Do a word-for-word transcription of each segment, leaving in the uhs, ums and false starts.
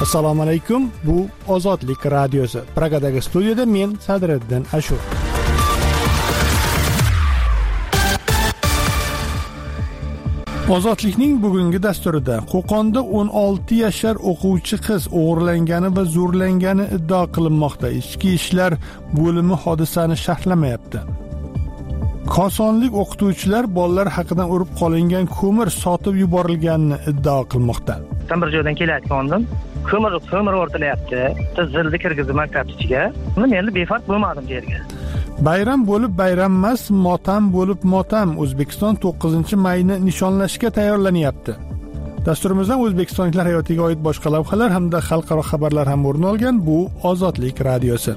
Assalomu alaykum. Bu Ozodlik radiosi. Pragadagi studiyada men Sadriddin Ashur. Ozodlikning bugungi dasturida Qo'qonda o'n olti yashar o'quvchi qiz o'g'irlangani va zo'rlangani iddao qilinmoqda. Ichki ishlar bo'limi hodisani sharhlamayapti. Kosonlik o'qituvchilar bolalar haqidan urib qolingan ko'mir sotib yuborilganini iddao qilmoqda. Bir joydan kelayotgandim. Ko'mir ko'mir o'rtilayapti. Zilni kirgizib maktab ichiga. Men endi befarq bo'lmadim yerga. Bayram bo'lib bayram emas, motam bo'lib motam. O'zbekiston to'qqizinchi mayni nishonlashga tayyorlanyapti. Dasturimizdan O'zbekistonliklar hayotiga oid boshqa lavhalar hamda xalqaro xabarlar ham o'rin olgan. Bu Ozodlik radiosi.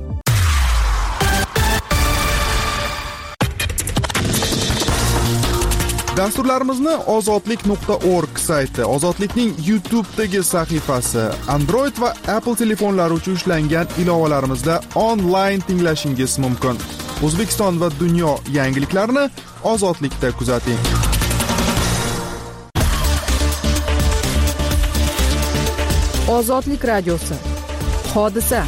Dasturlarimizni ozodlik nuqta org sayti, Ozodlikning YouTube'dagi sahifasi, Android va Apple telefonlari uchun ishlangan ilovalarimizda onlayn tinglashingiz mumkin. O'zbekiston va dunyo yangiliklarini Ozodlikda kuzating. Ozodlik radiosi. Hodisa.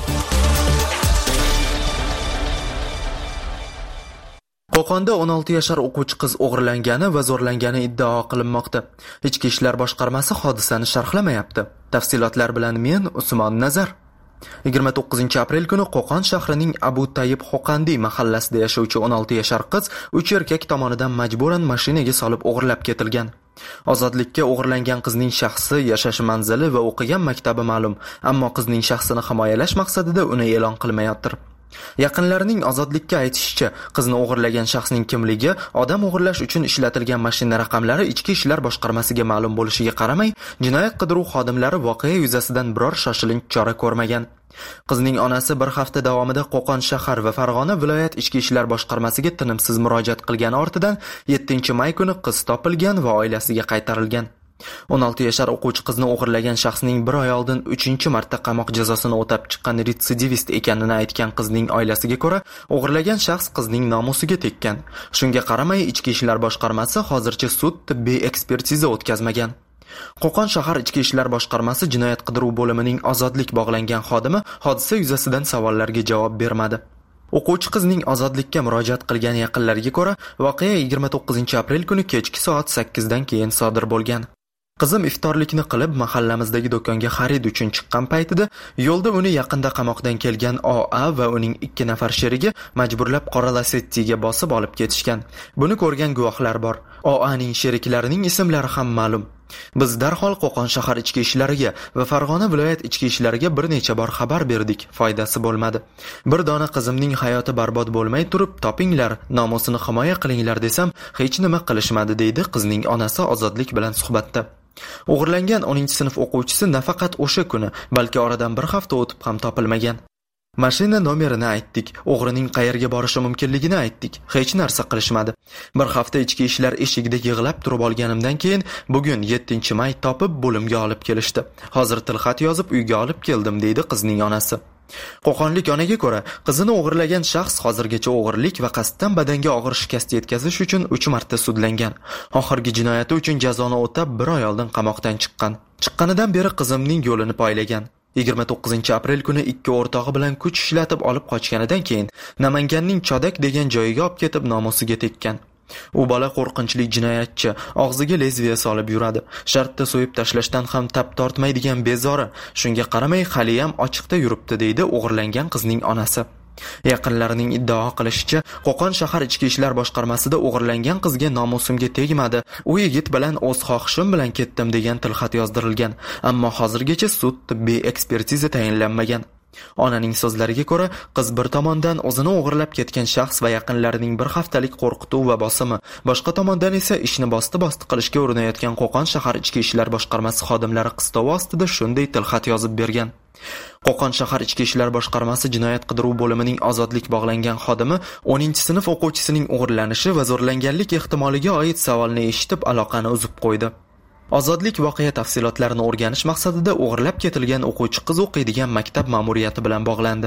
Qo'qonda o'n olti yashar o'quvchi qiz o'g'irlangani va zo'rlangani iddao qilinmoqda. Ichki ishlar boshqarmasi hodisani sharhlamayapti. Tafsilotlar bilan men Usmon Nazar. yigirma to'qqizinchi aprel kuni Qo'qon shahrining Abu Tayyib Xoqandi mahallasida yashovchi o'n olti yashar qiz uch erkak tomonidan majburan mashinaga solib o'g'irlab ketilgan. Ozodlikka o'g'irlangan qizning shaxsi, yashash manzili va o'qigan maktabi ma'lum, ammo qizning shaxsini himoyalash maqsadida uni e'lon qilmayotir. Yaqinlarining Ozodlikka aytishicha, qizni o'g'irlagan shaxsning kimligi, odam o'g'irlash uchun ishlatilgan mashina raqamlari Ichki ishlar boshqarmasiga ma'lum bo'lishiga qaramay, jinoyat qidiruv xodimlari voqea yuzasidan biror shoshilinch chora ko'rmagan. Qizning onasi bir hafta davomida Qo'qon shahar va Farg'ona viloyat Ichki ishlar boshqarmasiga tinimsiz murojaat qilgani ortidan yettinchi may kuni qiz topilgan va oilasiga qaytarilgan. o'n olti yashar o'quvchi qizni o'g'irlagan shaxsning bir oy oldin uchinchi marta qamoq jazosini o'tab chiqqan retsidivist ekanini aytgan qizning oilasiga ko'ra, o'g'irlagan shaxs qizning nomusiga tekkan. Shunga qaramay, Ichki ishlar boshqarmasi hozircha sud tibbiy ekspertiza o'tkazmagan. Qo'qon shahar Ichki ishlar boshqarmasi jinoyat qidiruv bo'limining Ozodlik bog'langan xodimi hodisa yuzasidan savollarga javob bermadi. O'quvchi qizning Ozodlikka murojaat qilgan yaqinlariga ko'ra, voqea yigirma to'qqizinchi aprel kuni kechki soat sakkizdan keyin sodir bo'lgan. Qizim iftorlikni qilib mahallamizdagi do'konga xarid uchun chiqqan paytida yo'lda uni yaqinda qamoqdan kelgan O A va uning ikki nafar sherigi majburlab qora Lacetti'ga bosib olib ketishgan. Buni ko'rgan guvohlar bor. O Aning sheriklarining ismlari ham ma'lum. Biz darhol Qo'qon shahar ichki ishlariga va Farg'ona viloyat ichki ishlariga bir necha bor xabar berdik, foydasi bo'lmadi. Bir dona qizimning hayoti barbod bo'lmay turib, topinglar, nomusini himoya qilinglar desam, hech nima qilishmadi, deydi qizning onasi Ozodlik bilan suhbatda. O'g'irlangan o'ninchi sinf o'quvchisi nafaqat o'sha kuni, balki oradan bir hafta o'tib ham topilmagan. Mashina nomerini aytdik, o'g'rining qayerga borishi mumkinligini aytdik. Hech narsa qilishmadi. Bir hafta ichki ishlar eshigida yig'lab turib olganimdan keyin bugun yettinchi may topib bo'limga olib kelishdi. Hozir tilxat yozib uyga olib keldim, deydi qizning onasi. Qo'qonlik onaga ko'ra, qizini o'g'irlagan shaxs hozirgacha o'g'irlik va qasddan badanga og'ir shikast yetkazish uchun uch marta sudlangan. Oxirgi jinoyati uchun jazoni o'tab bir oy oldin qamoqdan chiqqan. Chiqqanidan beri qizimning yo'lini poylagan. yigirma to'qqizinchi aprel kuni ikki o'rtog'i bilan kuch ishlatib olib qochganidan keyin Namanganning Chodak degan joyiga olib ketib nomusiga tekkan. U bola qo'rqinchli jinoyatchi, og'ziga lezviya solib yuradi. Shartda so'yib tashlashdan ham tap tortmaydigan bezori. Shunga qaramay hali ham ochiqda yuribdi, deydi o'g'irlangan qizning onasi. Yaqinlarining iddao qilishicha, Qo'qon shahar ichki ishlar boshqarmasida o'g'irlangan qizga nomusimga tegmadi. U yigit bilan o'z xohishim bilan ketdim degan tilxat yozdirilgan, ammo hozirgacha sud tibbiy ekspertiza tayinlanmagan. Onaning so'zlariga ko'ra, qiz bir tomondan o'zini o'g'irlab ketgan shaxs va yaqinlarining bir haftalik qo'rqituv va bosimi, boshqa tomondan esa ishni bosti-bosti qilishga urinayotgan Qo'qon shahar ichki ishlar boshqarmasi xodimlari qistovi ostida shunday tilxat yozib bergan. Qo'qon shahar ichki ishlar boshqarmasi jinoyat qidiruv bo'limining Ozodlik bog'langan xodimi o'ninchi sinf o'quvchisining o'g'irlanishi va zo'rlanganlik ehtimoliga oid savolni eshitib aloqani uzib qo'ydi. Ozodlik voqea tafsilotlarini o'rganish maqsadida o'g'irlab ketilgan o'quvchi qiz o'qiydigan maktab ma'muriyati bilan bog'landi.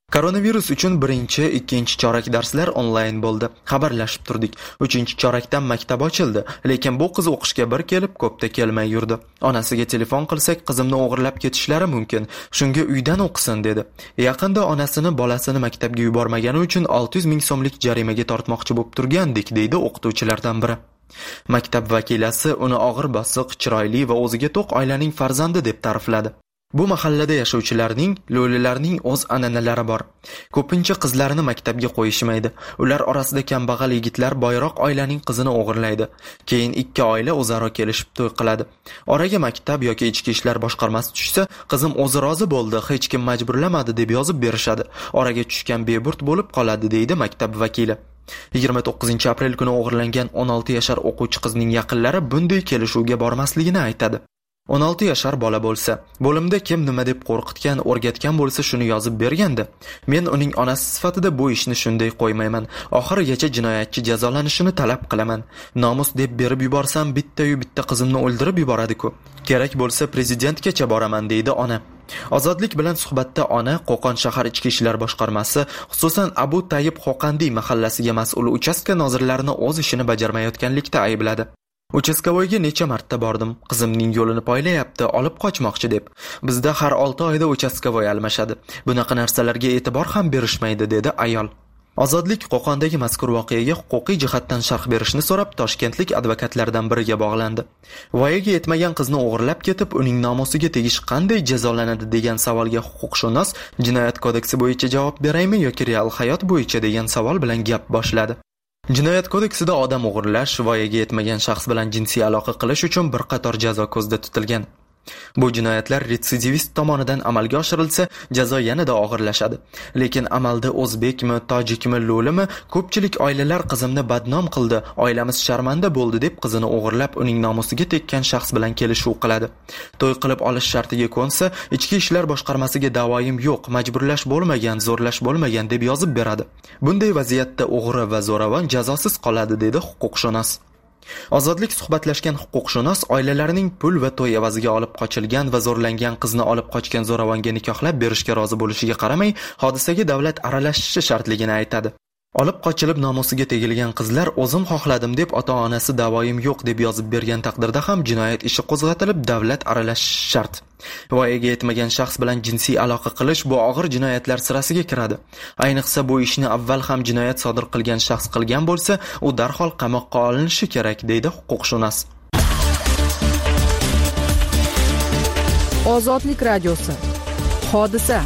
Koronavirus uchun birinchi, ikkinchi chorak darslar onlayn bo'ldi. Xabarlashib turdik. Uchinchi chorakdan maktab ochildi, lekin bu qiz o'qishga bir kelib, ko'pda kelmay yurdi. Onasiga telefon qilsak, qizimni o'g'irlab ketishlari mumkin. Shunga uydan o'qisin dedi. Yaqinda onasini bolasini maktabga yubormagani uchun olti yuz ming so'mlik jarimaga tortmoqchi bo'lib turgandik, deydi o'qituvchilardan biri. Maktab vakilasi uni og'ir bosiq, chiroyli va o'ziga to'q oilaning farzandi deb ta'rifladi. Bu mahallada yashovchilarning, lo'lilarning o'z an'analari bor. Ko'pincha qizlarini maktabga qo'yishmaydi. Ular orasida kambag'al yigitlar boyroq oilaning qizini o'g'irlaydi. Keyin ikki oila o'zaro kelishib to'y qiladi. Oraga maktab yoki ichki ishlar boshqarmasi tushsa, qizim o'zi rozi bo'ldi, hech kim majburlamadi deb yozib berishadi. Oraga tushgan beburt bo'lib qoladi, deydi maktab vakili. yigirma to'qqizinchi aprel kuni o'g'irlangan o'n olti yashar o'quvchi qizning yaqinlari bunday kelishuvga bormasligini aytadi. o'n olti yashar bola bo'lsa, bo'limda kim nima deb qo'rqitgan, o'rgatgan bo'lsa shuni yozib bergandi. Men uning onasi sifatida bu ishni shunday qo'ymayman. Oxirigacha jinoyatchi jazolanishini talab qilaman. Nomus deb berib yuborsam, bitta-yu bitta qizimni o'ldirib yuboradi-ku. Kerak bo'lsa prezidentgacha boraman, deydi ona. Ozodlik bilan suhbatda ona Qo'qon shahar ichki ishlar boshqarmasi, xususan Abu Tayyib Xoqandiy mahallasiga mas'ul uchastka nozirlarini o'z ishini bajarmayotganlikda aybladi. Uchastkovoyga necha marta bordim. Qizimning yo'lini poylayapti, olib qochmoqchi deb. Bizda har olti oyda uchastkovoy almashadi. Bunaqa narsalarga e'tibor ham berishmaydi, dedi ayol. Ozodlik Qo'qondagi mazkur voqeaga huquqiy jihatdan sharh berishni so'rab Toshkentlik advokatlardan biriga bog'landi. Voyaga yetmagan qizni o'g'irlab ketib, uning nomusiga tegish qanday jazolanadi degan savolga huquqshunos Jinoyat kodeksi bo'yicha javob beraymi yoki real hayot bo'yicha degan savol bilan gap boshladi. Jinoyat kodeksida odam o'g'irlash, voyaga yetmagan shaxs bilan jinsiy aloqa qilish uchun bir qator jazo ko'zda tutilgan. Bu jinoyatlar retsidivist tomonidan amalga oshirilsa, jazo yanada og'irlashadi. Lekin amalda o'zbekmi, tojikmi, lo'limi, ko'pchilik oilalar qizimni badnom qildi, oilamiz sharmanda bo'ldi deb qizini o'g'irlab uning nomusiga tekkan shaxs bilan kelishuv qiladi. To'y qilib olish shartiga ko'nsa, ichki ishlar boshqarmasiga da'voyim yo'q, majburlash bo'lmagan, zo'rlash bo'lmagan deb yozib beradi. Bunday vaziyatda o'g'ri va zo'ravon jazosiz qoladi, dedi huquqshunos. Ozodlik suhbatlashgan huquqshunos oilalarining pul va to'y evaziga olib qochilgan va zo'rlangan qizni olib qochgan zo'ravonga nikohlab berishga rozi bo'lishiga qaramay, hodisaga davlat aralashishi shartligini aytadi. Olib qochilib nomusiga tegilgan qizlar o'zim xohladim deb ota-onasi da'voyim yo'q deb yozib bergan taqdirda ham jinoyat ishi qo'zg'atilib davlat aralashishi shart. Voyaga yetmagan shaxs bilan jinsiy aloqa qilish bu og'ir jinoyatlar sirasiga kiradi. Ayniqsa bu ishni avval ham jinoyat sodir qilgan shaxs qilgan bo'lsa, u darhol qamoqqa olinishi kerak, deydi huquqshunos. Ozodlik radiosi. Hodisa.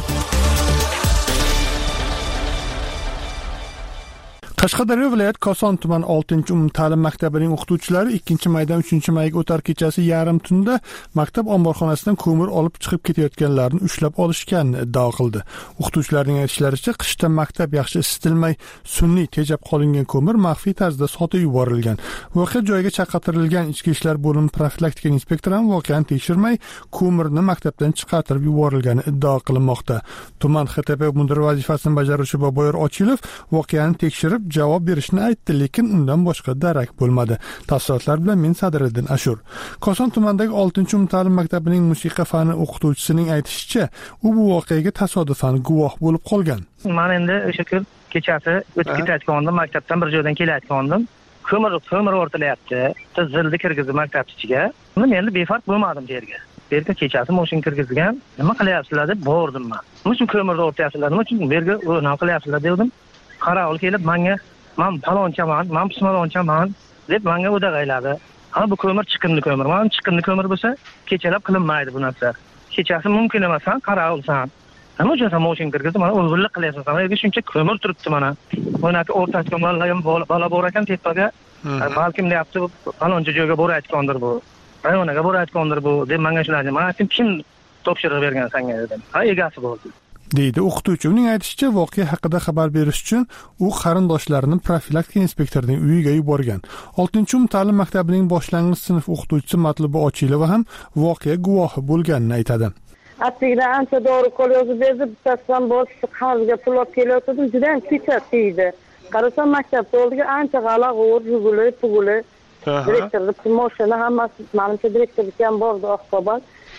Qashqadaryo viloyat Koson tuman oltinchi umumta'lim maktabining o'qituvchilari ikkinchi maydan uchinchi mayga o'tar kechasi yarim tunda maktab omborxonasidan ko'mir olib chiqib ketayotganlarni ushlab olishganini iddao qildi. O'qituvchilarning aytishlaricha, qishda maktab yaxshi isitilmay, sun'iy tejab qolingan ko'mir maxfiy tarzda sotib yuborilgan. Voqea joyiga chaqirtirilgan ichki ishlar bo'limi profilaktika inspektori ham voqeani tekshirmay, ko'mirni maktabdan chiqartirib yuborilgani iddao qilinmoqda. Tuman X T P mudiri vazifasini bajaruvchi Boboyor Ochilov voqeani tekshirib javob berishni aytdi, lekin undan boshqa darak bo'lmadi. Tafsilotlar bilan men Sadriddin Ashur. Koson tumanidagi oltinchi umumta'lim maktabining musiqa fani o'qituvchisining aytishicha, u bu voqeaga tasodifan guvoh bo'lib qolgan. Men endi o'sha kun kechasi o'tib ketayotgandim, maktabdan bir joydan kelayotgandim. Ko'mir ko'mir o'rtilayapti. Zilni kirgizib maktab ichiga. Men endi befarq bo'lmadim yerga. Berga kechasi mashina kirgizgan. Nima qilyapsizlar deb bordim men. Nima uchun ko'mirni o'rtayapsizlar? Nima uchun berga nima qilyapsizlar dedim. Qarovul kelib menga men palonchaman, men pismalonchaman deb menga o'dag'ayladi. Ha bu ko'mir chiqindi ko'mir. Men chiqindi ko'mir bo'lsa, kechalab qilinmaydi bu narsa. Kechasi mumkin emas, san qarovulsan. Nima uchun sen mashina kirgizib, mana o'g'irlik qilyapsan? Yerga shuncha ko'mir turibdi mana. Bunaqa o'rtacha bolalar ham bola bor ekan tepaga. Balkim deyapti, paloncha joyga borayotgandir bu. Rayonaga borayotgandir bu deb menga shunday. Men aytdim, kim topshiriq bergan senga dedim. Ha, egasi bo'ldi. deydi o'qituvchi. Uning aytishicha, voqea haqida xabar berish uchun u qarindoshlarini profilaktika inspektorining uyiga yuborgan. oltinchi umumta'lim maktabining boshlang'ich sinf o'qituvchisi Matluba Ochilova ham voqea guvohi bo'lganini aytadi. Aslida ancha dori qo'l yozib berdi, bittasidan boshqa qarzga pul olib kelayotgandim, juda ham kechat deydi. Qarasam maktabda oldiga ancha g'ala-g'ur, yuguli, puguli. Direktorning mashina hammasi, menimcha direktorlik ham bordi, oqsobat.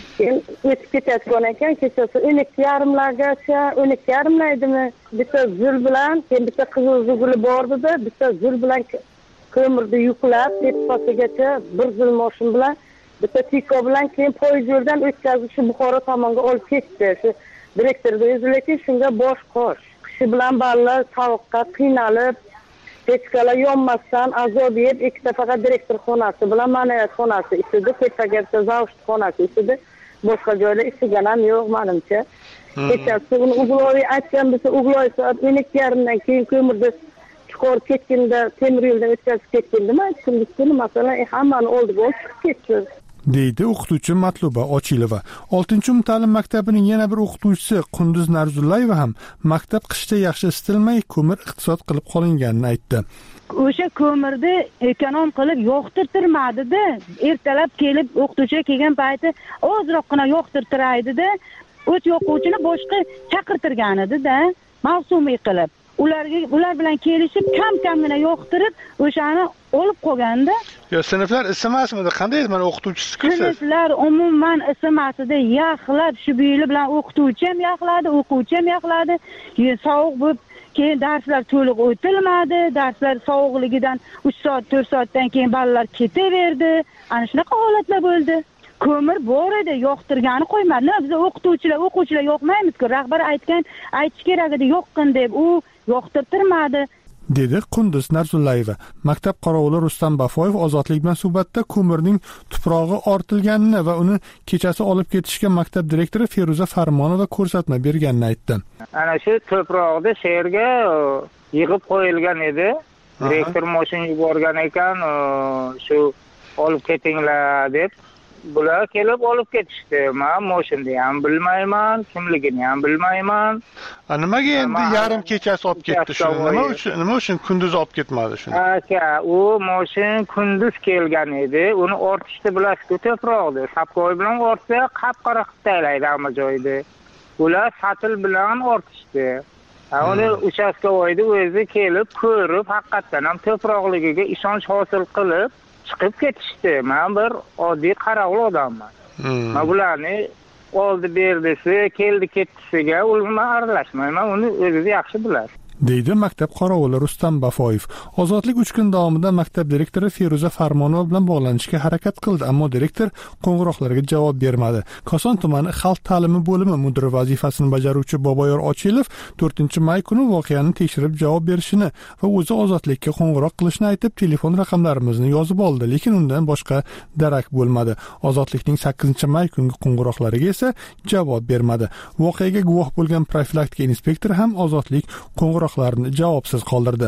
keyin o'tib ketayotgan ekan, kechasi o'n ikki yarimlargacha, o'n ikki yarimlaydimi, bitta zul bilan, keyin bitta qizil zuguli bor edi, bitta zul bilan ko'mirni yuklab, tepasigacha bir zul mashin bilan, bitta tiko bilan keyin poyezd yo'ldan o'tkazib shu Buxoro tomonga olib ketdi. Shu direktorda o'zilekin shunga bosh qosh. Kishi bilan bolalar sovuqqa qiynalib, pechkalar yonmasdan azob yeb, ikkita faqat direktor xonasi bilan ma'naviyat xonasi isidi, tepaga zavsh xonasi isidi, boshqa joyda isigan ham yo'q menimcha. Kechasi uni Ugloviy aytgan bo'lsa, Ugloviy soat o'n ikki yarimdan keyin ko'mirni chiqarib ketganda, temir yo'ldan o'tkazib ketganda, kunduz masalan, hammani oldiga olib chiqib ketdi. deydi o'qituvchi Matluba Ochilova. oltinchi umumta'lim maktabining yana bir o'qituvchisi Qunduz Narzullayeva ham maktab qishda yaxshi isitilmay, ko'mir iqtisod qilib qolinganini aytdi. O'sha ko'mirni ekonom qilib yoqtirtirmadi-da. Ertalab kelib o'qituvchi kelgan payti ozroqgina yoqtirtiraydi-da, o't yoquvchini boshqa chaqirtirgan edi-da, mavsumiy qilib. Ularga ular bilan kelishib kam-kamgina yoqtirib, o'shani olib qo'yganda. Yo, sinflar isimasmidi? Qanday mana o'qituvchisi-ku siz? Sinflar umuman isimasida yaxlab, shu buyili bilan o'qituvchi ham yaxladi, o'quvchi ham yaxladi. Sovuq bo'lib, keyin darslar to'liq o'tilmadi, darslar sovuqligidan uch soat, to'rt soatdan keyin bolalar ketaverdi. Ana shunaqa holatlar bo'ldi. Ko'mir bor edi, yoqtirgani qo'ymadi. Nima biz o'qituvchilar, o'quvchilar yoqmaymiz-ku. Rahbar aytgan, aytish kerak edi, yoqqin deb, u yoqtirtirmadi. dedi Qunduz Narzullayeva. Maktab qorovuli Rustam Bafoyev Ozodlik bilan suhbatda ko'mirning tuprog'i ortilganini va uni kechasi olib ketishga maktab direktori Feruza Farmonova ko'rsatma berganini aytdi. Ana shu tuproqni she'rga yig'ib qo'yilgan edi. Direktor mashin yuborgan ekan, shu olib ketinglar deb. Bular kelib olib ketishdi. Men mashinni ham bilmayman, kimligini ham bilmayman. Nimaga endi yarim kechasi olib ketdi shuni? Nima uchun, nima uchun kunduz olib ketmadi shuni? Aka, u mashin kunduz kelgan edi. Uni ortishni bilasiz-ku, tuproqni. Sapkoy bilan ortsa, qap-qora qilib taylaydi hamma joyda. Ular satil bilan ortishdi. Uni uchastkovoyda o'zi kelib ko'rib, haqiqatan ham tuproqligiga ishonch hosil qilib chiqib ketishdi. Men bir oddiy qarovul odamman. Men bularni oldi berdisi, keldi ketdisiga ulg'ma aralashmayman. Uni o'zi yaxshi biladi. deydi maktab qorovuli Rustam Bafoyev. Ozodlik uch kun davomida maktab direktori Feruza Farmonova bilan bog'lanishga harakat qildi, ammo direktor qo'ng'iroqlarga javob bermadi. Koson tumani xalq ta'limi bo'limi mudiri vazifasini bajaruvchi Boboyor Ochilov to'rtinchi may kuni voqeani tekshirib javob berishini va o'zi Ozodlikka qo'ng'iroq qilishni aytib, telefon raqamlarimizni yozib oldi, lekin undan boshqa darak bo'lmadi. Ozodlikning sakkizinchi may kungi qo'ng'iroqlariga esa javob bermadi. Voqeaga guvoh bo'lgan profilaktika inspektori ham Ozodlik qo'ng'iroq javobsiz qoldirdi.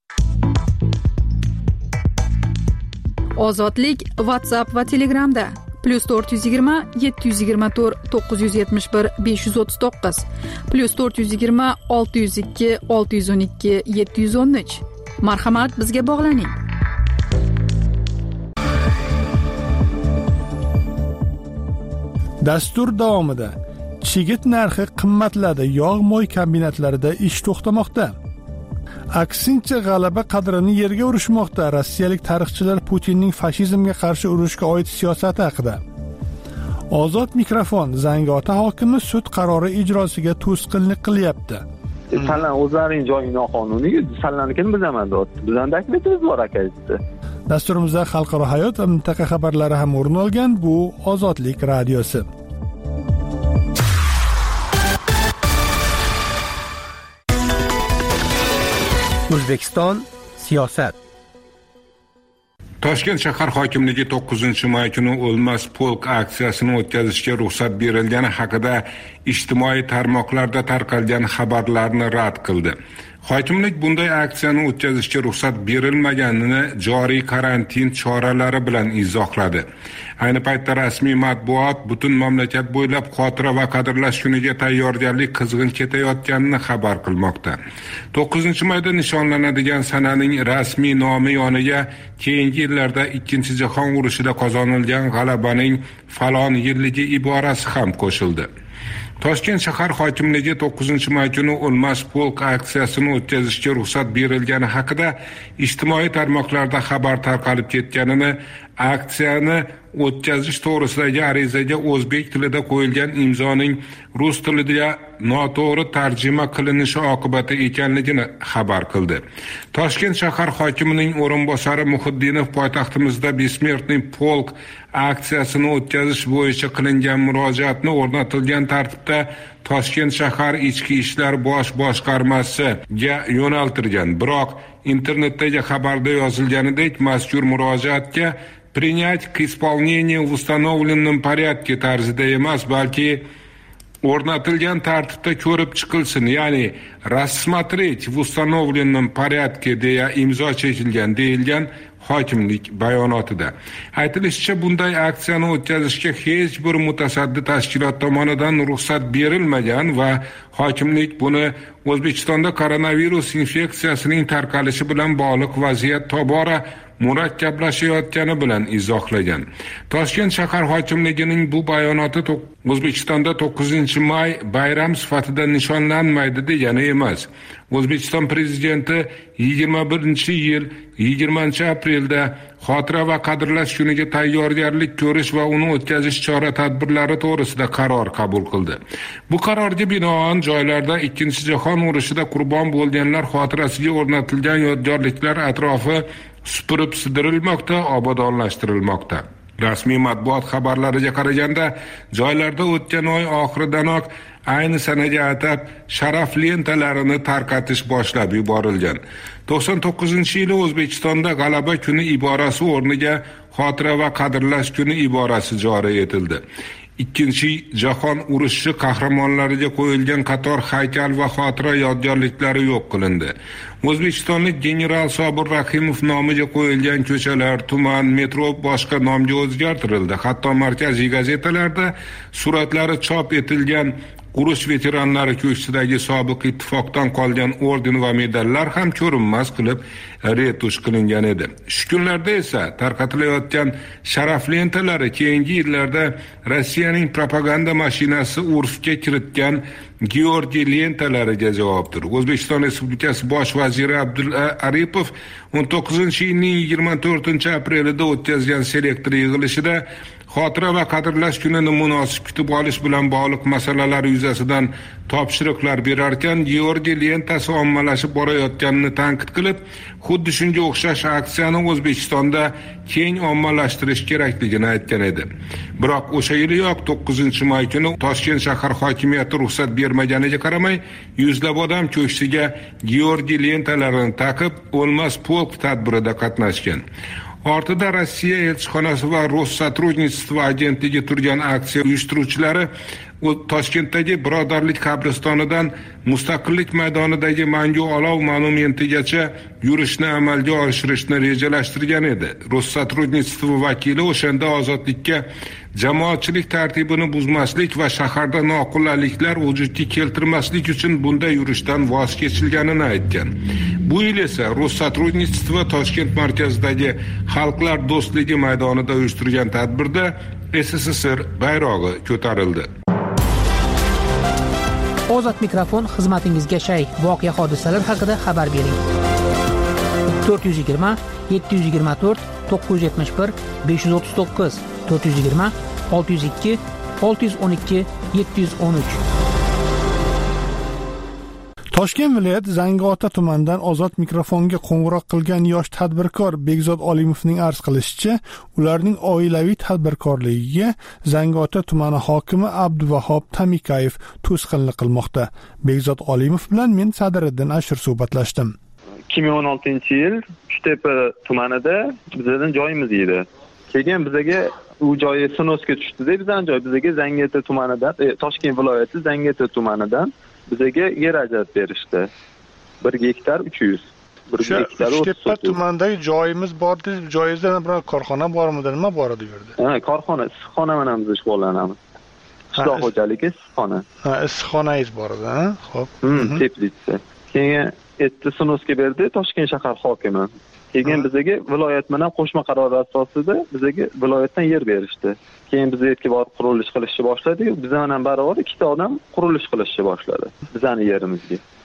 Ozodlik WhatsApp va Telegramda plus to'rt yuz yigirma yetti yuz yigirma to'rt to'qqiz yuz yetmish bir besh yuz o'ttiz to'qqiz plus to'rt yuz yigirma olti yuz ikki olti yuz o'n ikki yetti yuz o'n uch. Marhamat, bizga bog'laning. Dastur davomida chigit narxi qimmatladi, yog' mo'y kombinatlarida ish to'xtamoqda. Aksincha g'alaba qadrini yerga urishmoqda. Rossiyalik tarixchilar Putinning fashizmga qarshi urushga oid siyosati haqida. Ozod mikrofon. Zangiota hokimi sud qarori ijrosiga to'sqinlik qilyapti. Sanlar o'zlarining joyi noqonuniy, sanlarnikini bizaman deyapti. Bizning taklifimiz bor akaydi. Dasturimizda xalqaro hayot va mintaqa xabarlari ham o'rin olgan. Bu Ozodlik radiosi. O'zbekiston siyosat. Toshkent shahar hokimligi to'qqizinchi may kuni O'lmas polk aksiyasini o'tkazishga ruxsat berilgani haqida ijtimoiy tarmoqlarda tarqalgan xabarlarni rad qildi. Hokimlik bunday aksiyani o'tkazishga ruxsat berilmaganini joriy karantin choralari bilan izohladi. Ayni paytda rasmiy matbuot butun mamlakat bo'ylab xotira va qadrlash kuniga tayyorgarlik qizg'in ketayotganini xabar qilmoqda. to'qqizinchi mayda nishonlanadigan sananing rasmiy nomi yoniga keyingi yillarda ikkinchi jahon urushida qozonilgan g'alabaning falon yilligi iborasi ham qo'shildi. Toshkent shahar hokimligi to'qqizinchi may kuni O'lmas polk aksiyasini o'tkazishga ruxsat berilgani haqida ijtimoiy tarmoqlarda xabar tarqalib ketganini, aksiyani o'tkazish to'g'risidagi arizaga o'zbek tilida qo'yilgan imzoning rus tilida noto'g'ri tarjima qilinishi oqibati ekanligini xabar qildi. Toshkent shahar hokimining o'rinbosari Muhiddinov poytaxtimizda Besmertniy polk aksiyasini o'tkazish bo'yicha qilingan murojaatni o'rnatilgan tartibda Toshkent shahar ichki ishlar bosh boshqarmasiga yo'naltirgan. Biroq internetdagi xabarda yozilganidek mazkur murojaatga принять к исполнению в установленном порядке tarzida emas, balki o'rnatilgan tartibda ko'rib chiqilsin, ya'ni рассмотреть в установленном порядке deya imzo chekilgan deyilgan hokimlik bayonotida. Aytilishicha, bunday aksiyani o'tkazishga hech bir mutasaddi tashkilot tomonidan ruxsat berilmagan va hokimlik buni O'zbekistonda koronavirus infeksiyasining tarqalishi bilan bog'liq vaziyat tobora murakkablashayotgani bilan izohlagan. Toshkent shahar hokimligining bu bayonoti O'zbekistonda to'qqizinchi may bayram sifatida nishonlanmaydi degani emas. O'zbekiston prezidenti yigirma birinchi yil yigirmanchi aprelda xotira va qadrlash kuniga tayyorgarlik ko'rish va uni o'tkazish chora-tadbirlari to'g'risida qaror qabul qildi. Bu qarorga binoan joylarda ikkinchi jahon urushida qurbon bo'lganlar xotirasiga o'rnatilgan yodgorliklar atrofi supurib sidirilmoqda, obodonlashtirilmoqda. Rasmiy matbuot xabarlariga qaraganda, joylarda o'tgan oy oxiridanoq ayni sanaga atab sharaf lentalarini tarqatish boshlab yuborilgan. to'qson to'qqizinchi yili O'zbekistonda G'alaba kuni iborasi o'rniga Xotira va qadrlash kuni iborasi joriy etildi. Ikkinchi jahon urushi qahramonlariga qo'yilgan qator haykal va xotira yodgorliklari yo'q qilindi. O'zbekistonlik general Sobir Rahimov nomiga qo'yilgan ko'chalar, tuman, metro boshqa nomga o'zgartirildi. Hatto markaziy gazetalarda suratlari chop etilgan urush veteranlari ko'ksidagi sobiq ittifoqdan qolgan orden va medallar ham ko'rinmas qilib retush qilingan edi. Shu kunlarda esa tarqatilayotgan sharaf lentalari keyingi yillarda Rossiyaning propaganda mashinasi urfga kiritgan Georgiy lentalariga javobdir. O'zbekiston Respublikasi bosh vaziri Abdulla Aripov o'n to'qqizinchi yilning yigirma to'rtinchi aprelida o'tkazgan selektor yig'ilishida xotira va qadrlash kunini munosib kutib olish bilan bog'liq masalalar yuzasidan topshiriqlar berar ekan, Georgiy lentasi ommalashib borayotganini tanqid qilib, xuddi shunga o'xshash aksiyani O'zbekistonda keng ommalashtirish kerakligini aytgan edi. Biroq o'sha yiliyoq to'qqizinchi may kuni Toshkent shahar hokimiyati ruxsat bermaganiga qaramay, yuzlab odam ko'ksiga Georgiy lentalarini taqib, o'lmas polk tadbirida qatnashgan. Ortida Rossiya elchixonasi va Rossотрудничество agentligi turgan aksiya uyushtiruvchilari Toshkentdagi Birodarlik qabristonidan Mustaqillik maydonidagi Mangu olov monumentigacha yurishni amalga oshirishni rejalashtirgan edi. Rossотрудничество vakili o'shanda ozodlikka, jamoatchilik tartibini buzmaslik va shaharda noqulayliklar vujudga keltirmaslik uchun bunday yurishdan voz kechilganini aytgan. Bu yil esa Rossотрудничество Toshkent markazidagi Xalqlar do'stligi maydonida uyushtirgan tadbirda S S S R bayrog'i ko'tarildi. Ozod mikrofon xizmatingizga shay. Voqea hodisalar haqida xabar bering. to'rt yuz yigirma yetti yuz yigirma to'rt to'qqiz yuz yetmish bir besh yuz o'ttiz to'qqiz to'rt yuz yigirma olti yuz ikki olti yuz o'n ikki yetti yuz o'n uch. Toshkent viloyati Zangiota tumanidan ozod mikrofonga qo'ng'iroq qilgan yosh tadbirkor Begzod Olimovning arz qilishicha, ularning oilaviy tadbirkorligiga Zangiota tumani hokimi Abduvahob Tamikayev to'sqinlik qilmoqda. Begzod Olimov bilan men Sadiriddin Ashir suhbatlashdim. ikki ming o'n oltinchi yil Uchtepa tumanida bizning joyimiz edi. Keyin bizga u joyi sinosga tushdi-da, bizning joy bizga Zangiota tumanidan, e, Toshkent viloyati Zangiota tumanidan bizga yer ajratib berishdi. bir gektar uch yuz. bir gektar Uchtepa tumanidagi joyimiz bor deb, joyingizda bir korxona bormidi, nima bor edi u yerda? Ha, korxona, issiqxona bilan biz shug'ullanamiz. Qishloq xo'jaligi issiqxona. Ha, issiqxonangiz bor edi, ha? Xo'p. Hmm, teplitsa. Keyin etti sinosga berdi Toshkent shahar hokimi. Keyin bizga viloyat bilan qo'shma qaror asosida bizga viloyatdan yer berishdi. Keyin biz yerga borib qurilish qilishni boshladik. Biz bilan barobar ikkita odam qurilish qilishni boshladi bizning yerimizga.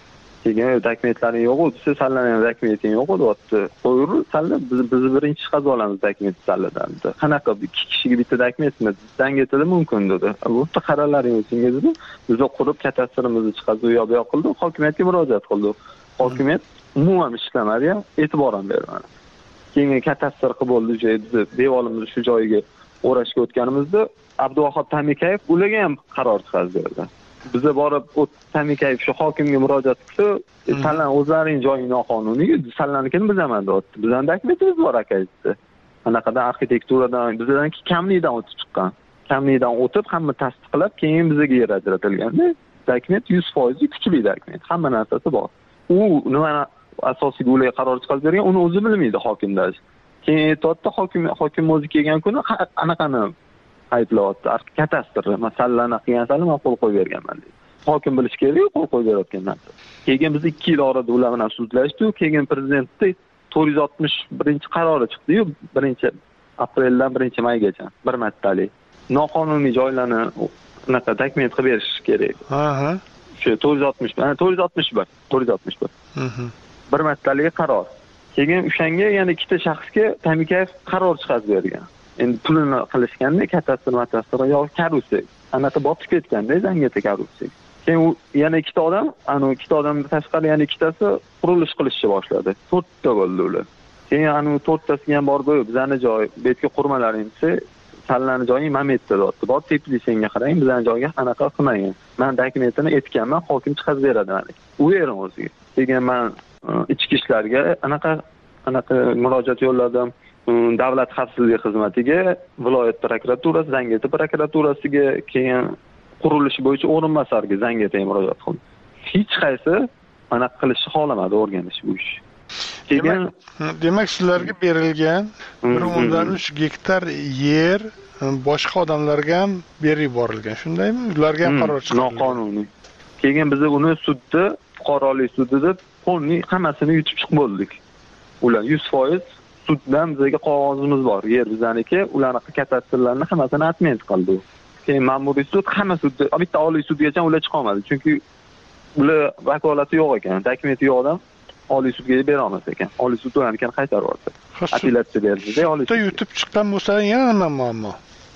keyin dokumentlaring yo'q desa, sanlar ham dokumenting yo'q deyapti. Qo'yur, sanlar biz biz birinchi chiqaz olamiz dokument sanlardan. Qanaqa ikki kishiga bitta dokumentmi? Zangetili mumkin dedi. Bu yerda qarorlaring o'zingiz dedi. Biz qurib katastrimizni chiqazib u yoq bu yoq qildik, hokimiyatga murojaat qildik. Hokimiyat umuman ishlamadi, e'tibor ham bermadi. Keyin katastr qilib bo'ldi joyda devorimizni shu joyiga o'rashga o'tganimizda Abduvahhab Tamikayev ularga ham qaror chiqarib berdi. Biza borib o Tamikayev shu hokimga murojaat qilsa, sanlar o'zlaring joying noqonuniy, sanlarnikini bizaman deyapti. Bizning dokumentimiz bor akaydi. Anaqada arxitekturadan, bizdan kamlikdan o'tib chiqqan. Kamlikdan o'tib, hamma tasdiqlab, keyin bizga yer ajratilganda, dokument yuz foiz kuchli dokument. Hamma narsasi bor. U nima asosiy ularga qaror chiqarib bergan, uni o'zi bilmaydi hokimlar. Keyin aytdi, hokim hokim o'zi kelgan kuni anaqani aytlayapti. Katastr masalani qilgan sali men qo'l qo'yib berganman dedi. Hokim bilish kerak, qo'l qo'yib berayotganman. Keyin biz ikki yil orada ular bilan sudlashdik. Keyin prezidentning to'rt yuz oltmish birinchi qarori chiqdi-yu, birinchi apreldan birinchi maygacha bir martalik. Noqonuniy joylarni unaqa dokument qilib berish kerak. Ha ha. Shu to'rt yuz oltmish, ana to'rt yuz oltmish bir, to'rt yuz oltmish bir. Mhm. Bir martalik qaror. Keyin o'shanga yana ikkita shaxsga Tamikayev qaror chiqarib bergan. Endi pulini qilishganda katastr matastr yo'q karusek. Anaqa botib ketganda zangata karusek. Keyin u yana ikkita odam, ana ikkita odam tashqari yana ikkitasi qurilish qilishni boshladi. to'rtta bo'ldi ular. Keyin ana to'rttasiga ham borib, bizani joy, bu yerga qurmalaringiz, sanlarning joyi Mametda deyapti. Bor teplishingga qarang, bizani joyga anaqa qilmagan. Men dokumentini aytganman, hokim chiqarib beradi mana. U yerim o'ziga. Keyin men ichki ishlarga anaqa anaqa murojaat yo'lladim. Davlat xavfsizlik xizmatiga, viloyat prokuraturasi, Zangioта prokuraturasiga, keyin qurilish bo'yicha o'rinbosarga Zangiotaga murojaat qildim. Hech qaysi anaqa qilishni xohlamadi, o'rganish bu ish. Keyin demak sizlarga berilgan bir o'ndan uch gektar yer boshqa odamlarga ham berib yuborilgan, shundaymi? Ularga ham qaror chiqarilgan. Noqonuniy. Keyin biz uni sudda, fuqarolik sudida qonuniy hammasini yutib chiqib bo'ldik. Ular yuz foiz suddan bizga qog'ozimiz bor, yer bizaniki, ularning katastrlarni hammasini atment qildi. Keyin ma'muriy sud hamma sudda, bitta oliy sudgacha ular chiqa olmadi, chunki ular vakolati yo'q ekan, dokumenti yo'q odam oliy sudga bera olmas ekan. Oliy sud ularni qaytarib yubordi. Apellyatsiya berdi-da, oliy sud. Yutib chiqqan bo'lsa yana nima muammo?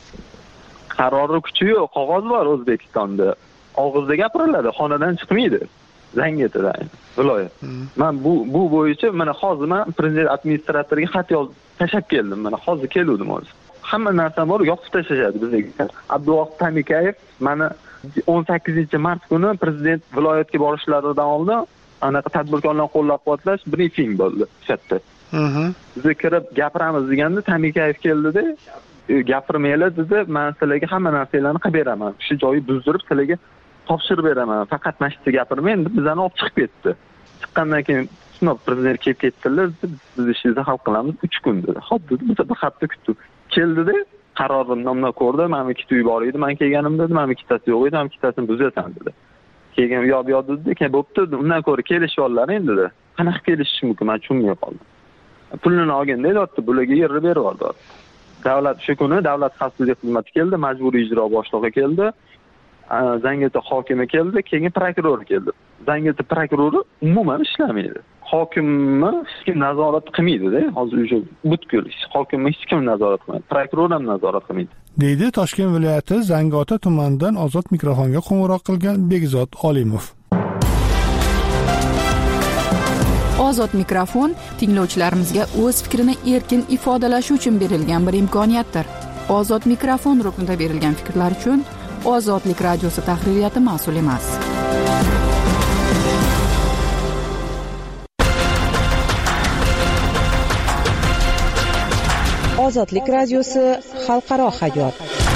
Qarori kuchi yo'q, qog'oz bor O'zbekistonda. Og'izda gapiriladi, xonadan chiqmaydi. Zangiotada viloyat. Men bu bu bo'yicha mana hozir men prezident administratoriga xat yozib tashab keldim. Mana hozir keldim hozir. Hamma narsa bor, yoqib tashlashadi bizga. Abduvahhab Tamikayev mana o'n sakkizinchi mart kuni prezident viloyatga borishlaridan oldin anaqa tadbirkorlarni qo'llab-quvvatlash briefing bo'ldi shu yerda. Mhm. Biz kirib gapiramiz deganda Tamikayev keldida, gapirmaylar dedi, men sizlarga hamma narsalarni qilib beraman. Shu joyi buzdirib sizlarga topshirib beraman. Faqat mashitda gapirmang, bizani olib chiqib ketdi. Chiqqandan keyin sinov prezident kelib ketdilar, biz ishimizni hal qilamiz uch kun dedi. Xo'p dedi, biz bir hafta kutdik. Keldida qarorimni nomna ko'rdi, meni ikkita uy bor edi, men kelganim dedi, meni ikkitasi yo'q edi, men ikkitasini buzasan dedi. Keyin yo'q yo'q dedi, keyin bo'pti, undan ko'ra kelishib olinglar dedi. Qanaqa kelishish mumkin, men tushunmay qoldim. Pulini olganda aytdi, bularga yer berib yubordi. Davlat shu kuni davlat xavfsizlik xizmati keldi, majburiy ijro boshlig'i keldi. Zangiota hokimi keldi, keyin prokuror keldi. Zangiota prokurori umuman ishlamaydi. Hokimni hech kim nazorat qilmaydi-da. Hozir o'sha butkul hokimni hech kim nazorat qilmaydi. Prokuror ham nazorat qilmaydi. Deydi Toshkent viloyati Zangiota tumanidan ozod mikrofonga qo'ng'iroq qilgan Begzod Olimov. Ozod mikrofon tinglovchilarimizga o'z fikrini erkin ifodalashi uchun berilgan bir imkoniyatdir. Ozod mikrofon ruknida berilgan fikrlar uchun Ozodlik radiosi tahririyati mas'ul emas. Ozodlik radiosi xalqaro hayot.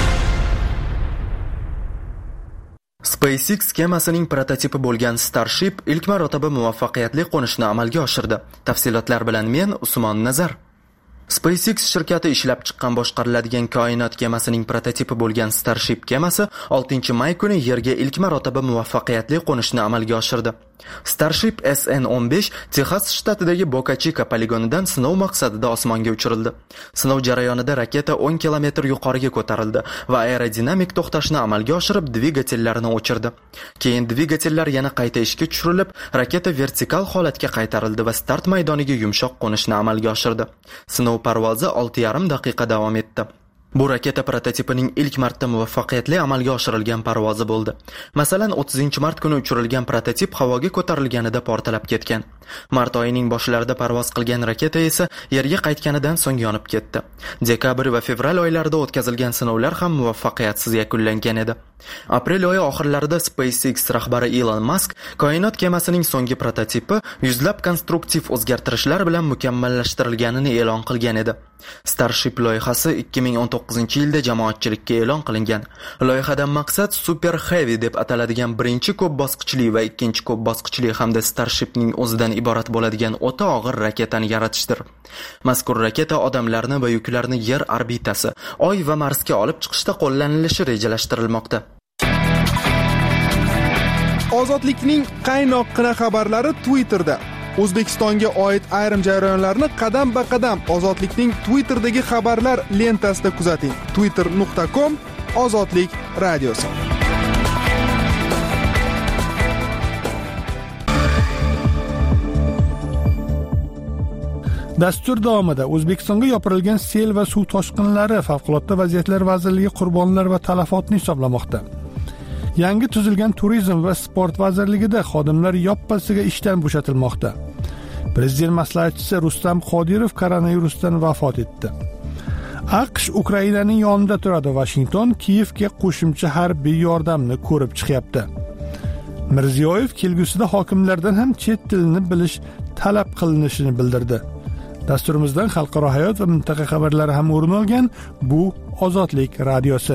SpaceX kemasining prototipi bo'lgan Starship ilk marotaba muvaffaqiyatli qo'nishni amalga oshirdi. Tafsilotlar bilan men Usmon Nazar. SpaceX shirkati ishlab chiqqan boshqariladigan koinot kemasining prototipi bo'lgan Starship kemasi oltinchi may kuni Yerga ilk marotaba muvaffaqiyatli qo'nishni amalga oshirdi. Starship S N o'n besh Texas shtatidagi Boca Chica poligonidan sinov maqsadida osmonga uchirildi. Sinov jarayonida raketa o'n kilometr yuqoriga ko'tarildi va aerodinamik to'xtashni amalga oshirib, dvigatellarini o'chirdi. Keyin dvigatellar yana qayta ishga tushirilib, raketa vertikal holatga qaytarildi va start maydoniga yumshoq qo'nishni amalga oshirdi. Sinov parvozi olti yarim daqiqa davom etdi. Bu raketa prototipining ilk marta muvaffaqiyatli amalga oshirilgan parvozi bo'ldi. Masalan, o'ttizinchi mart kuni uchirilgan prototip havoga ko'tarilganida portlab ketgan. Mart oyining boshlarida parvoz qilgan raketa esa Yerga qaytganidan so'ng yonib ketdi. Dekabr va fevral oylarida o'tkazilgan sinovlar ham muvaffaqiyatsiz yakunlangan edi. Aprel oyi oxirlarida SpaceX rahbari Elon Musk koinot kemasining so'nggi prototipi yuzlab konstruktiv o'zgartirishlar bilan mukammallashtirilganini e'lon qilgan edi. Starship loyihasi ikki ming o'n to'qqizinchi yilda jamoatchilikka e'lon qilingan. Loyihadan maqsad Super Heavy deb ataladigan birinchi ko'p bosqichli va ikkinchi ko'p bosqichli hamda Starshipning o'zidan iborat bo'ladigan o'ta og'ir raketani yaratishdir. Mazkur raketa odamlarni va yuklarni Yer orbitasi, Oy va Marsga olib chiqishda qo'llanilishi rejalashtirilmoqda. Ozodlikning qaynoqqina xabarlari Twitterda. O'zbekistonga oid ayrim jarayonlarni qadam-ba-qadam Ozodlikning Twitterdagi xabarlar lentasida kuzating. twitter nuqta com Ozodlik radiosi. Dastur davomida O'zbekistonga yopirilgan sel va suv toshqinlari Favqulodda vaziyatlar vazirligi qurbonlar va talafotni hisoblamoqda. Yangi tuzilgan turizm va sport vazirligida xodimlar yoppasiga ishdan bo'shatilmoqda. Prezident maslahatchisi Rustam Qodirov koronavirusdan vafot etdi. AQSh Ukrainaning yonida turadi. Washington Kiyevga qo'shimcha harbiy yordamni ko'rib chiqyapti. Mirziyoyev kelgusida hokimlardan ham chet tilini bilish talab qilinishini bildirdi. Dasturimizdan xalqaro hayot va mintaqa xabarlari ham o'rin olgan. Bu Ozodlik radiosi.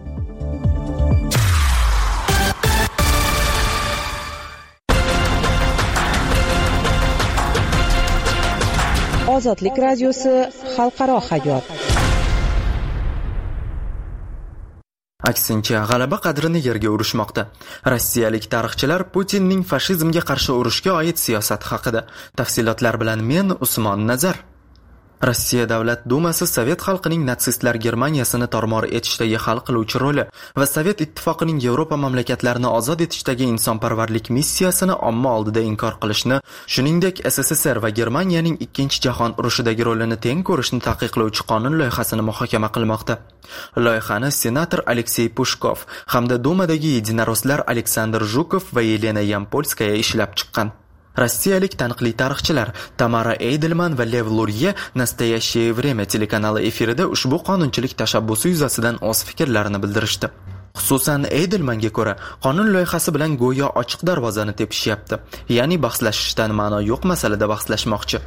Ozodlik radiosi xalqaro hayot. Aksincha, g'alaba qadrini yerga urishmoqda. Rossiyalik tarixchilar Putinning fashizmga qarshi urushga oid siyosati haqida. Tafsilotlar bilan men Usmon Nazar. Rossiya Davlat Dumasi Sovet xalqining natsistlar Germaniyasini tormor etishdagi hal qiluvchi roli va Sovet ittifoqining Yevropa mamlakatlarini ozod etishdagi insonparvarlik missiyasini omma oldida inkor qilishni, shuningdek S S S R va Germaniyaning ikkinchi jahon urushidagi rolini teng ko'rishni taqiqlovchi qonun loyihasini muhokama qilmoqda. Loyihani senator Aleksey Pushkov hamda Dumadagi yedinorosslar Aleksandr Zhukov va Yelena Yampolskaya ishlab chiqqan. Rossiyalik taniqli tarixchilar Tamara Eydelman va Lev Lurie Nastoящее время telekanali efirida ushbu qonunchilik tashabbusi yuzasidan o'z fikrlarini bildirishdi. Xususan Eydelmanga ko'ra, qonun loyihasi bilan go'yo ochiq darvozani tepishyapti, ya'ni bahslashishdan ma'no yo'q masalada bahslashmoqchi.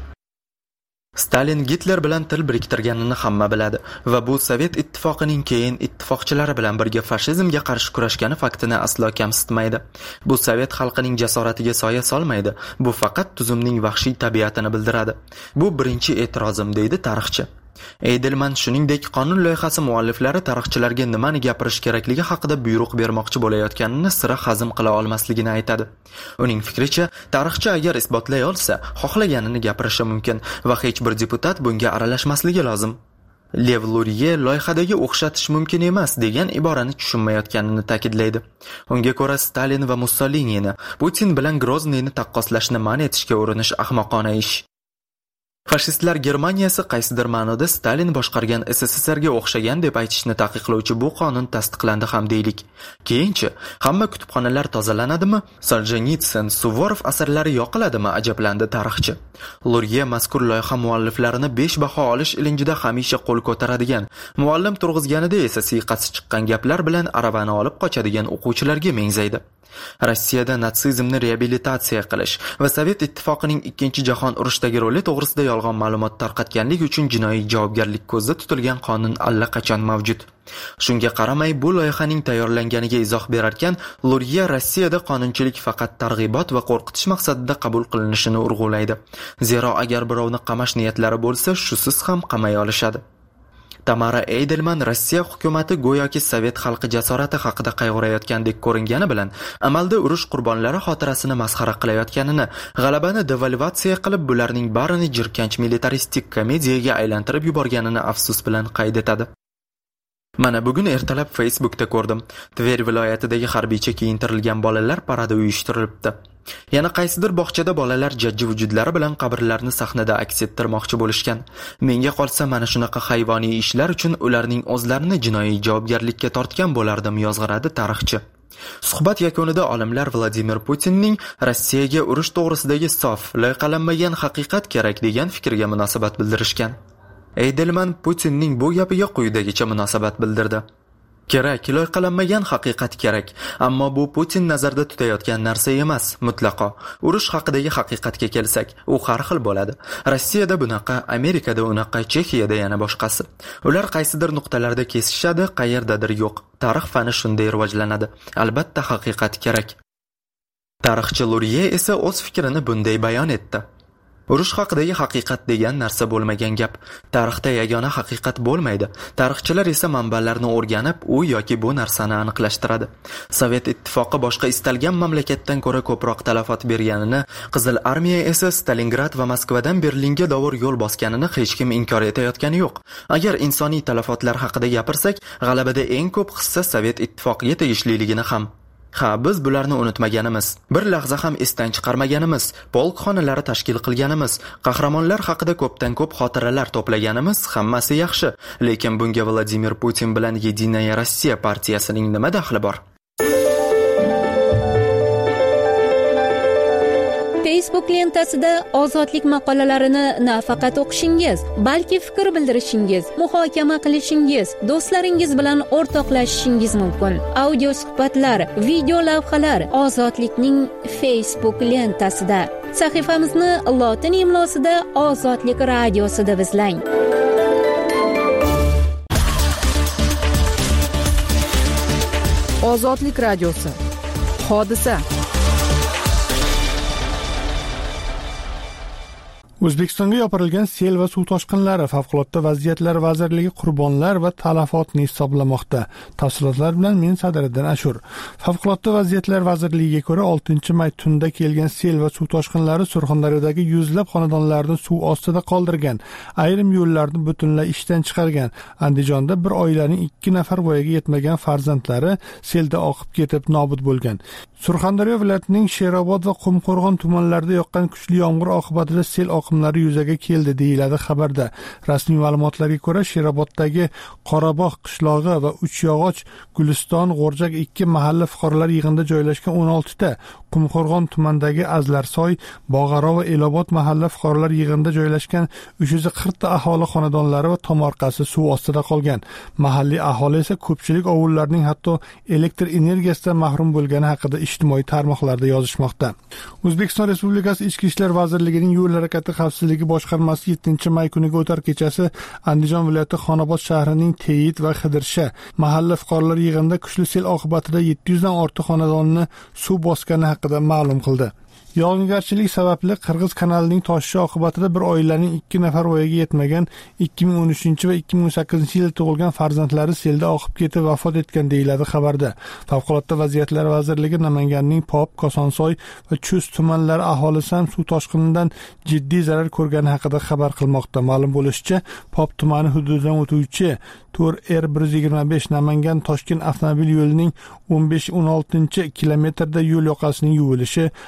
Stalin Gitler bilan til biriktirganini hamma biladi va bu Sovet ittifoqining keyin ittifoqchilari bilan birga fashizmga qarshi kurashgani faktini aslo kamsitmaydi. Bu Sovet xalqining jasoratiga soya solmaydi. Bu faqat tuzumning vahshiy tabiatini bildiradi. Bu birinchi e'tirozim, deydi tarixchi. Eydelman shuningdek qonun loyihasi mualliflari tarixchilarga nimani gapirish kerakligi haqida buyruq bermoqchi bo'layotganini sira hazm qila olmasligini aytadi. Uning fikricha, tarixchi agar isbotlay olsa, xohlaganini gapirishi mumkin va hech bir deputat bunga aralashmasligi lozim. Lev Lurie loyihadagi o'xshatish mumkin emas degan iborani tushunmayotganini ta'kidlaydi. Unga ko'ra Stalin va Mussolinini, Putin bilan Grozniyni taqqoslashni man etishga urinish ahmoqona ish. Fashistlar Germaniyasi qaysidir ma'noda Stalin boshqargan S S S R ga o'xshagan deb aytishni taqiqlovchi bu qonun tasdiqlandi ham deylik. Keyinchi, hamma kutubxonalar tozalanadimi? Soljenitsin, Suvorov asarlari yoqiladimi? Ajablandi tarixchi. Lurie mazkur loyiha mualliflarini besh baho olish ilinjida hamisha qo'l ko'taradigan, muallim turg'izganida esa siyqasi chiqqan gaplar bilan aravani olib qochadigan o'quvchilarga mengzaydi. Rossiyada natsizmni reabilitatsiya qilish va Sovet ittifoqining ikkinchi jahon urushidagi roli to'g'risida yolg'on ma'lumot tarqatganlik uchun jinoiy javobgarlik ko'zda tutilgan qonun allaqachon mavjud. Shunga qaramay, bu loyihaning tayyorlanganiga izoh berarkan, Luriya Rossiyada qonunchilik faqat targ'ibot va qo'rqitish maqsadida qabul qilinishini urg'ulaydi. Zero agar birovni qamash niyatlari bo'lsa, shusiz ham qamay olishadi. Tamara Eydelman Rossiya hukumati go'yoki Sovet xalqi jasorati haqida qayg'urayotgandek ko'ringani bilan, amalda urush qurbonlari xotirasini masxara qilayotganini, g'alabani devalvatsiya qilib, bularning barini jirkanch militaristik komediyaga aylantirib yuborganini afsus bilan qayd etadi. Mana bugun ertalab Facebookda ko'rdim. Tver viloyatidagi harbiycha kiyintirilgan bolalar paradi uyushtirilibdi. Yana qaysidir bog'chada bolalar jajji vujudlari bilan qabrlarni sahnada aks ettirmoqchi bo'lishgan. Menga qolsa, mana shunaqa hayvoniy ishlar uchun ularning o'zlarini jinoiy javobgarlikka tortgan bo'lardim, yozg'iradi tarixchi. Suhbat yakunida olimlar Vladimir Putinning Rossiyaga urush to'g'risidagi sof, loyihalanmagan haqiqat kerak degan fikriga munosabat bildirishgan. Eydelman Putinning bu gapiga quyidagicha munosabat bildirdi. Kerak, loyihalanmagan haqiqat kerak, ammo bu Putin nazarda tutayotgan narsa emas, mutlaqo. Urush haqidagi haqiqatga kelsak, u har xil bo'ladi. Rossiyada bunaqa, Amerikada unaqa, Chexiyada yana boshqasi. Ular qaysidir nuqtalarda kesishadi, qayerdadir yo'q. Tarix fani shunday rivojlanadi. Albatta haqiqat kerak. Tarixchi Luriya esa o'z fikrini bunday bayon etdi. Urush haqidagi haqiqat degan narsa bo'lmagan gap. Tarixda yagona haqiqat bo'lmaydi. Tarixchilar esa manbalarni o'rganib, u yoki bu narsani aniqlashtiradi. Sovet ittifoqi boshqa istalgan mamlakatdan ko'ra ko'proq talafot berganini, Qizil armiya esa Stalingrad va Moskvadan Berlinga dovur yo'l bosganini hech kim inkor etayotgani yo'q. Agar insoniy talafotlar haqida gapirsak, g'alabada eng ko'p hissa Sovet ittifoqiga tegishliligini ham Ha, biz bularni unutmaganimiz, bir lahza ham esdan chiqarmaganimiz, polk xonalari tashkil qilganimiz, qahramonlar haqida ko'pdan ko'p xotiralar to'plaganimiz hammasi yaxshi, lekin bunga Vladimir Putin bilan Yedinaya Rossiya partiyasining nima daxli bor? Facebook lentasida ozodlik maqolalarini nafaqat o'qishingiz, balki fikr bildirishingiz, muhokama qilishingiz, do'stlaringiz bilan o'rtoqlashishingiz mumkin. Audio suhbatlar, video lavhalar Ozodlikning Facebook lentasida. Sahifamizni lotin imlosida Ozodlik radiosida izlang. Ozodlik radiosi. Hodisa. O'zbekistonga yopirilgan sel va suv toshqinlari Favqulodda vaziyatlar vazirligi qurbonlar va talafotni hisoblamoqda. Tafsilotlar bilan men Sadiriddin Ashur. Favqulodda vaziyatlar vazirligiga ko'ra oltinchi may tunda kelgan sel va suv toshqinlari Surxondaryodagi yuzlab xonadonlarni suv ostida qoldirgan, ayrim yo'llarni butunlay ishdan chiqargan. Andijonda bir oilaning ikki nafar voyaga yetmagan farzandlari selda oqib ketib nobud bo'lgan. Surxondaryo viloyatining Sherobod va Qumqo'rg'on tumanlarida yoqqan kuchli yomg'ir oqibatida sel oqimlari yuzaga keldi deyiladi xabarda. Rasmiy ma'lumotlarga ko'ra, Sheroboddagi Qorabog' qishlog'i va Uchyog'och, Guliston, G'o'rjak ikki mahalla fuqarolar yig'inida joylashgan o'n olti ta, Qumqo'rg'on tumanidagi Azlarsoy, Bog'aro va Elobod mahalla fuqarolar yig'inida joylashgan uch yuz qirq ta aholi xonadonlari va tomorqasi suv ostida qolgan. Mahalliy aholi esa ko'pchilik ovullarning hatto elektr energiyasidan mahrum bo'lgani haqida ijtimoiy tarmoqlarda yozishmoqda. O'zbekiston Respublikasi Ichki ishlar vazirligining yo'l harakati xavfsizligi boshqarmasi yettinchi may kuniga o'tar kechasi Andijon viloyati Xonobod shahrining Teyit va Xidirsha mahalla fuqarolar yig'inida kuchli sel oqibatida yetti yuz dan ortiq xonadonni suv bosgani haqida ma'lum qildi. Yog'ingarchilik sababli Qirg'iz kanalining toshishi oqibatida bir oilaning ikki nafar voyaga yetmagan ikki ming o'n uchinchi va ikki ming o'n sakkizinchi yilda tug'ilgan farzandlari selda oqib ketib vafot etgan deyiladi xabarda. Favqulodda vaziyatlar vazirligi Namanganning Pop, Kosonsoy va Chust tumanlari aholisi ham suv toshqinidan jiddiy zarar ko'rgani haqida xabar qilmoqda. Ma'lum bo'lishicha, Pop tumani hududidan o'tuvchi to'rt R bir yuz yigirma besh Namangan Toshkent avtomobil yo'lining o'n besh o'n oltinchi kilometrda yo'l yoqasining yuvilishi, Angren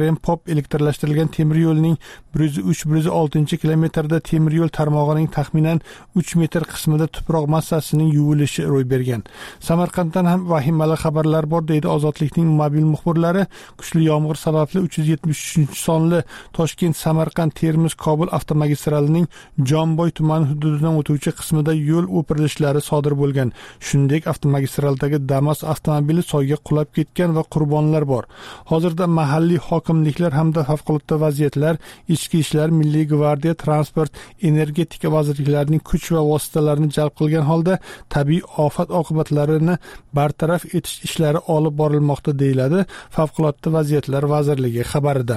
Tren Pop elektrlashtirilgan temir yo'lning bir yuz uch bir yuz olti kilometrda temir yo'l tarmog'ining taxminan uch metr qismida tuproq massasining yuvilishi ro'y bergan. Samarqanddan ham vahimali xabarlar bor, deydi Ozodlikning mobil muxbirlari. Kuchli yomg'ir sababli uch yuz yetmish uchinchi sonli Toshkent-Samarqand-Termiz-Kobul avtomagistralining Jomboy tumani hududidan o'tuvchi qismida yo'l o'pirilishlari sodir bo'lgan. Shuningdek, avtomagistraldagi Damas avtomobili soyga qulab ketgan va qurbonlar bor. Hozirda mahalliy hokimliklar hamda favqulodda vaziyatlar, ichki ishlar, milliy gvardiya, transport, energetika vazirliklarining kuch va vositalarini jalb qilgan holda tabiiy ofat oqibatlarini bartaraf etish ishlari olib borilmoqda, deyiladi Favqulodda vaziyatlar vazirligi xabarida.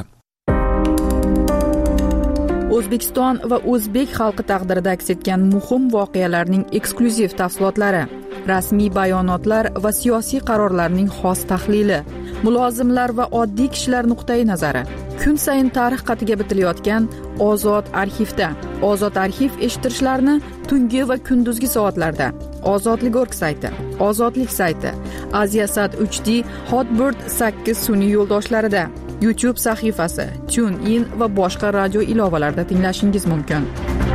O'zbekiston va o'zbek xalqi taqdirida aks etgan muhim voqealarning eksklyuziv tafsilotlari, rasmiy bayonotlar va siyosiy qarorlarning xos tahlili, mulozimlar va oddiy kishilar nuqtai nazari. Kun sayin tarix qatiga bitilayotgan Ozod arxivda. Ozod arxiv eshittirishlarni tungi va kunduzgi soatlarda Ozodlik.org sayti, Ozodlik sayti, Aziasat uch D, Hotbird sakkiz sun'iy yo'ldoshlarida, YouTube sahifasi, TuneIn va boshqa radio ilovalarida tinglashingiz mumkin.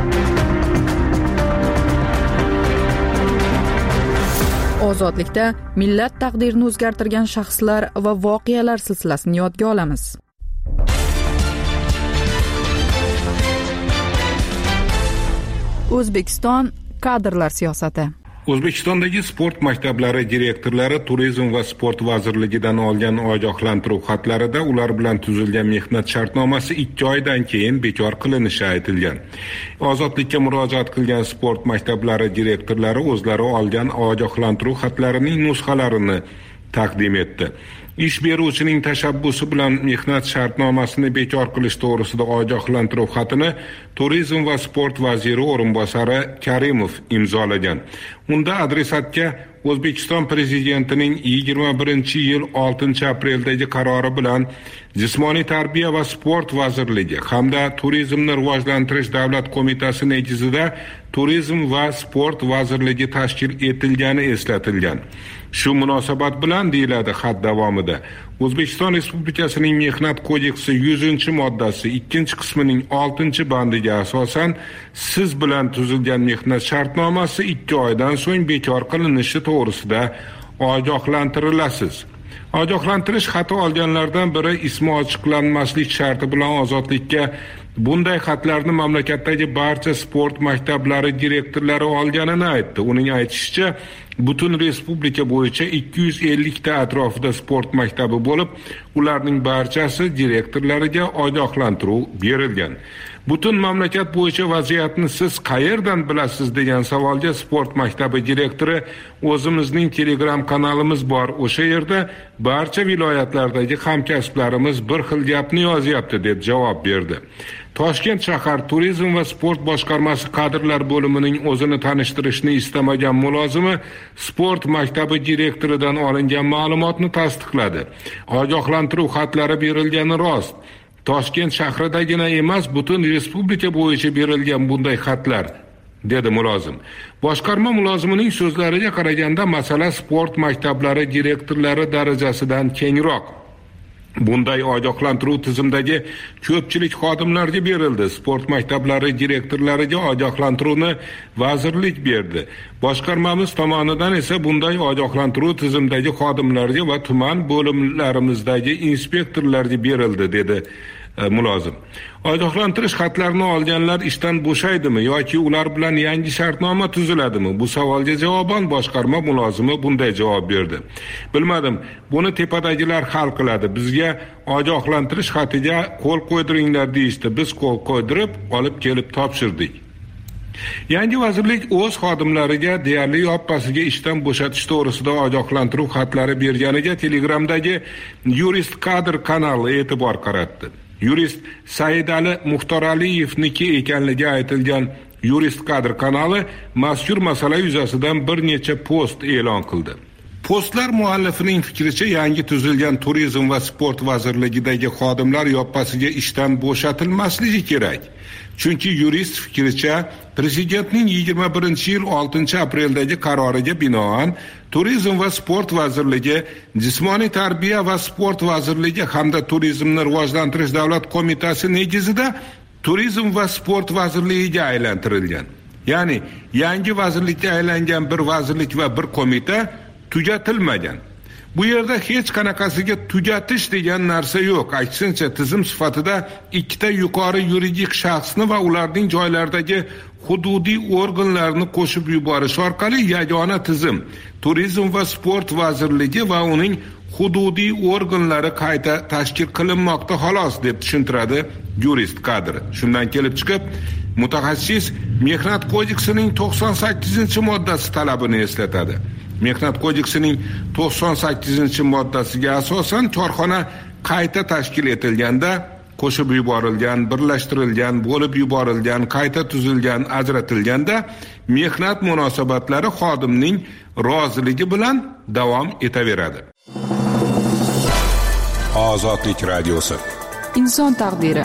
Ozodlikda millat taqdirini o'zgartirgan shaxslar va voqealar silsilasini yodga olamiz. O'zbekiston kadrlar siyosati. O'zbekistondagi sport maktablari direktorlari Turizm va sport vazirligidan olgan ogohlantiruv xatlarida ular bilan tuzilgan mehnat shartnomasi ikki oydan keyin bekor qilinishi aytilgan. Ozodlikka murojaat qilgan sport maktablari direktorlari o'zlari olgan ogohlantiruv xatlarining nusxalarini taqdim etdi. Ish beruvchining tashabbusi bilan mehnat shartnomasini bekor qilish to'g'risida ogohlantiruv xatini Turizm va sport vaziri o'rinbosari Karimov imzolagan. Unda adresatga O'zbekiston prezidentining yigirma birinchi yil oltinchi apreldagi qarori bilan Jismoniy tarbiya va sport vazirligi hamda Turizmni rivojlantirish davlat qo'mitasi negizida Turizm va sport vazirligi tashkil etilgani eslatilgan. Shu munosabat bilan, deyiladi xat davomida, O'zbekiston Respublikasining Mehnat kodeksi yuzinchi moddasi ikkinchi qismining oltinchi bandiga asosan siz bilan tuzilgan mehnat shartnomasi ikki oydan so'ng bekor qilinishi to'g'risida ogohlantirilasiz. Ogohlantirish xati olganlardan biri ismi ochiqlanmaslik sharti bilan Ozodlikka bunday xatlarni mamlakatdagi barcha sport maktablari direktorlari olganini aytdi. Uning aytishicha, butun respublika bo'yicha ikki yuz ellik ta atrofida sport maktabi bo'lib, ularning barchasi direktorlariga ogohlantiruv berilgan. Butun mamlakat bo'yicha vaziyatni siz qayerdan bilasiz degan savolga sport maktabi direktori o'zimizning Telegram kanalimiz bor, o'sha yerda barcha viloyatlardagi hamkasblarimiz bir xil gapni yozyapti deb javob berdi. Toshkent shahar Turizm va sport boshqarmasi kadrlar bo'limining o'zini tanishtirishni istamagan mulozimi sport maktabi direktoridan olingan ma'lumotni tasdiqladi. Ogohlantiruv xatlari berilgani rost. Toshkent shahridagina emas, butun respublika bo'yicha berilgan bunday xatlar, dedi mulozim. Boshqarma mulozimining so'zlariga qaraganda masala sport maktablari direktorlari darajasidan kengroq. Bunday ogohlantiruv tizimdagi ko'pchilik xodimlarga berildi. Sport maktablari direktorlariga ogohlantiruvni vazirlik berdi. Boshqarmamiz tomonidan esa bunday ogohlantiruv tizimdagi xodimlarga va tuman bo'limlarimizdagi inspektorlarga berildi, dedi mulozim. Ogohlantirish xatlarini olganlar ishdan bo'shaydimi yoki ular bilan yangi shartnoma tuziladimi? Bu savolga javoban boshqarma mulozimi bunday javob berdi. Bilmadim, buni tepadagilar hal qiladi. Bizga ogohlantirish xatiga qo'l qo'ydiringlar deyishdi. Biz qo'l qo'ydirib, olib kelib topshirdik. Yangi vazirlik o'z xodimlariga deyarli yoppasiga ishdan bo'shatish to'g'risida ogohlantiruv xatlari berganiga Telegramdagi Yurist kadr kanali e'tibor qaratdi. Yurist Saidali Muxtoraliyevniki ekanligi aytilgan Yurist kadr kanali mazkur masala yuzasidan bir necha post e'lon qildi. Postlar muallifining fikricha, yangi tuzilgan Turizm va sport vazirligidagi xodimlar yoppasiga ishdan bo'shatilmasligi kerak. Chunki yurist fikricha, Prezidentning yigirma birinchi yil oltinchi apreldagi qaroriga binoan Turizm va sport vazirligi, Jismoniy tarbiya va sport vazirligi hamda Turizmni rivojlantirish davlat qo'mitasi negizida Turizm va sport vazirligiga aylantirilgan. Ya'ni yangi vazirlikka aylangan bir vazirlik va bir qo'mita tugatilmagan. Bu yerda hech qanaqasiga tugatish degan narsa yo'q. Aksincha, tizim sifatida ikkita yuqori yuridik shaxsni va ularning joylaridagi hududiy organlarni qo'shib yuborish orqali yagona tizim Turizm va sport vazirligi va uning hududiy organlari qayta tashkil qilinmoqda xolos deb tushuntiradi yurist kadri. Shundan kelib chiqib, mutaxassis Mehnat kodeksining to'qson sakkizinchi moddasi talabini eslatadi. Mehnat kodeksining to'qson sakkizinchi moddasiga asosan korxona qayta tashkil etilganda qo'shib yuborilgan, birlashtirilgan, bo'lib yuborilgan, qayta tuzilgan, ajratilganda mehnat munosabatlari xodimning roziligi bilan davom etaveradi. Ozodlik radiosi. Inson taqdiri.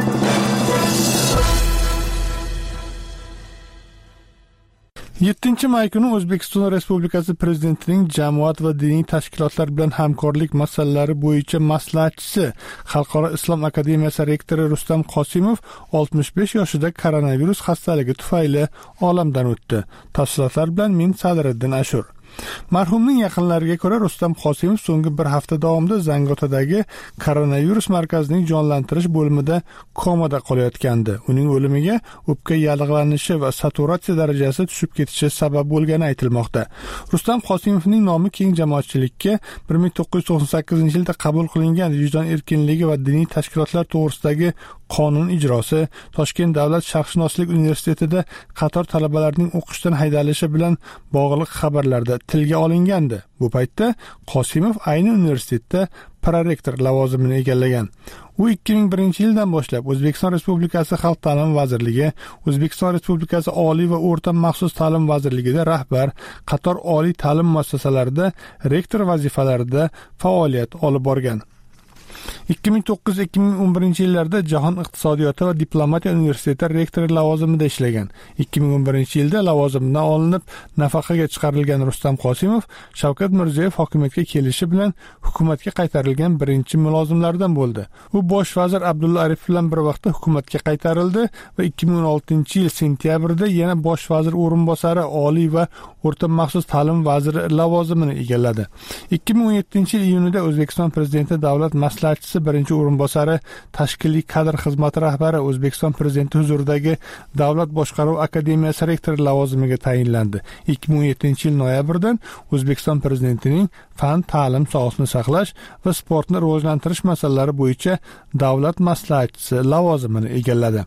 yettinchi may kuni O'zbekiston Respublikasi Prezidentining jamoat va diniy tashkilotlar bilan hamkorlik masalalari bo'yicha maslahatchisi, Xalqaro islom akademiyasi rektori Rustam Qosimov oltmish besh yoshida koronavirus xastaligi tufayli olamdan o'tdi. Tafsilotlar bilan men Sadriddin Ashur. Marhumning yaqinlariga ko'ra, Rustam Qosimov so'nggi bir hafta davomida Zangotadagi koronavirus markazining jonlantirish bo'limida komada qolayotgandi. Uning o'limiga o'pka yallig'lanishi va saturatsiya darajasi tushib ketishi sabab bo'lgani aytilmoqda. Rustam Qosimovning nomi keng jamoatchilikka bir ming to'qqiz yuz to'qson sakkizinchi yilda qabul qilingan Vijdon erkinligi va diniy tashkilotlar to'g'risidagi qonun ijrosi, Toshkent davlat sharqshunoslik universitetida qator talabalarning o'qishdan haydalishi bilan bog'liq xabarlarda tilga olingandi. Bu paytda Qosimov ayni universitetda prorektor lavozimini egallagan. U ikki ming birinchi yildan boshlab O'zbekiston Respublikasi Xalq ta'limi vazirligi, O'zbekiston Respublikasi Oliy va o'rta maxsus ta'lim vazirligida rahbar, qator oliy ta'lim muassasalarida rektor vazifalarida faoliyat olib borgan. ikki ming to'qqiz ikki ming o'n birinchi yillarda Jahon iqtisodiyoti va diplomatiya universiteti rektori lavozimida ishlagan. ikki ming o'n birinchi yilda lavozimidan olinib, nafaqaga chiqarilgan Rustam Qosimov Shavkat Mirziyoyev hokimiyatga kelishi bilan hukumatga qaytarilgan birinchi mulozimlardan bo'ldi. U bosh vazir Abdulla Aripov bilan bir vaqtda hukumatga qaytarildi va ikki ming o'n oltinchi yil sentyabrida yana bosh vazir o'rinbosari, oliy va o'rta maxsus ta'lim vaziri lavozimini egalladi. ikki ming o'n yettinchi yil iyunida O'zbekiston prezidenti davlat maslahatchisi birinchi o'rinbosari, tashkiliy kadr xizmati rahbari, O'zbekiston prezidenti huzuridagi Davlat boshqaruv akademiyasi rektori lavozimiga tayinlandi. ikki ming o'n yettinchi yil noyabrdan O'zbekiston prezidentining fan, ta'lim, sog'liqni saqlash va sportni rivojlantirish masalalari bo'yicha davlat maslahatchisi lavozimini egalladi.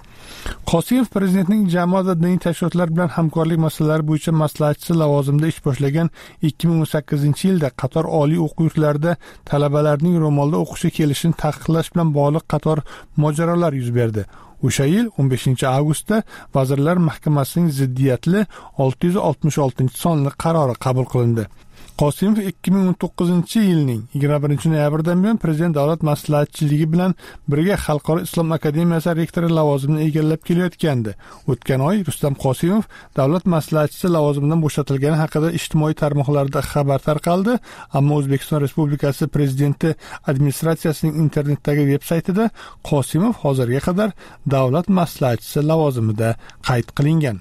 Qosimov prezidentning jamoat va diniy tashkilotlar bilan hamkorlik masalalari bo'yicha maslahatchisi lavozimida ish boshlagan ikki ming o'n sakkizinchi yilda qator oliy o'quv yurtlarida talabalarning ro'molda o'qishga kelishini taqiqlash bilan bog'liq qator mojarolar yuz berdi. O'sha yil o'n beshinchi avgustda Vazirlar Mahkamasining ziddiyatli olti yuz oltmish oltinchi sonli qarori qabul qilindi. Qosimov ikki ming o'n to'qqizinchi yilning yigirma birinchi noyabridan buyon prezident davlat maslahatchiligi bilan birga Xalqaro islom akademiyasi rektori lavozimini egallab kelayotgandi. O'tgan oy Rustam Qosimov davlat maslahatchisi lavozimidan bo'shatilgani haqida ijtimoiy tarmoqlarda xabar tarqaldi, ammo O'zbekiston Respublikasi prezidenti administratsiyasining internetdagi veb-saytida Qosimov hozirga qadar davlat maslahatchisi lavozimida qayd qilingan.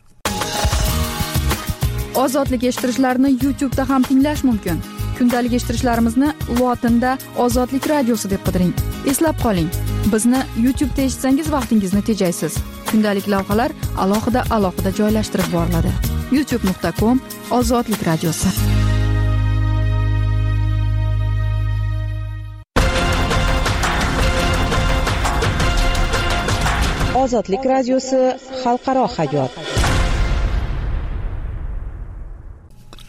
Ozodlik eshittirishlarni YouTube'da ham tinglash mumkin. Kundalik eshittirishlarimizni lotinda Ozodlik radiosi deb qidiring. Eslab qoling, bizni YouTube'da eshitsangiz vaqtingizni tejaysiz. Kundalik lavhalar alohida-alohida joylashtirib boriladi. youtube nuqta com Ozodlik radiosi. Ozodlik radiosi xalqaro hayot.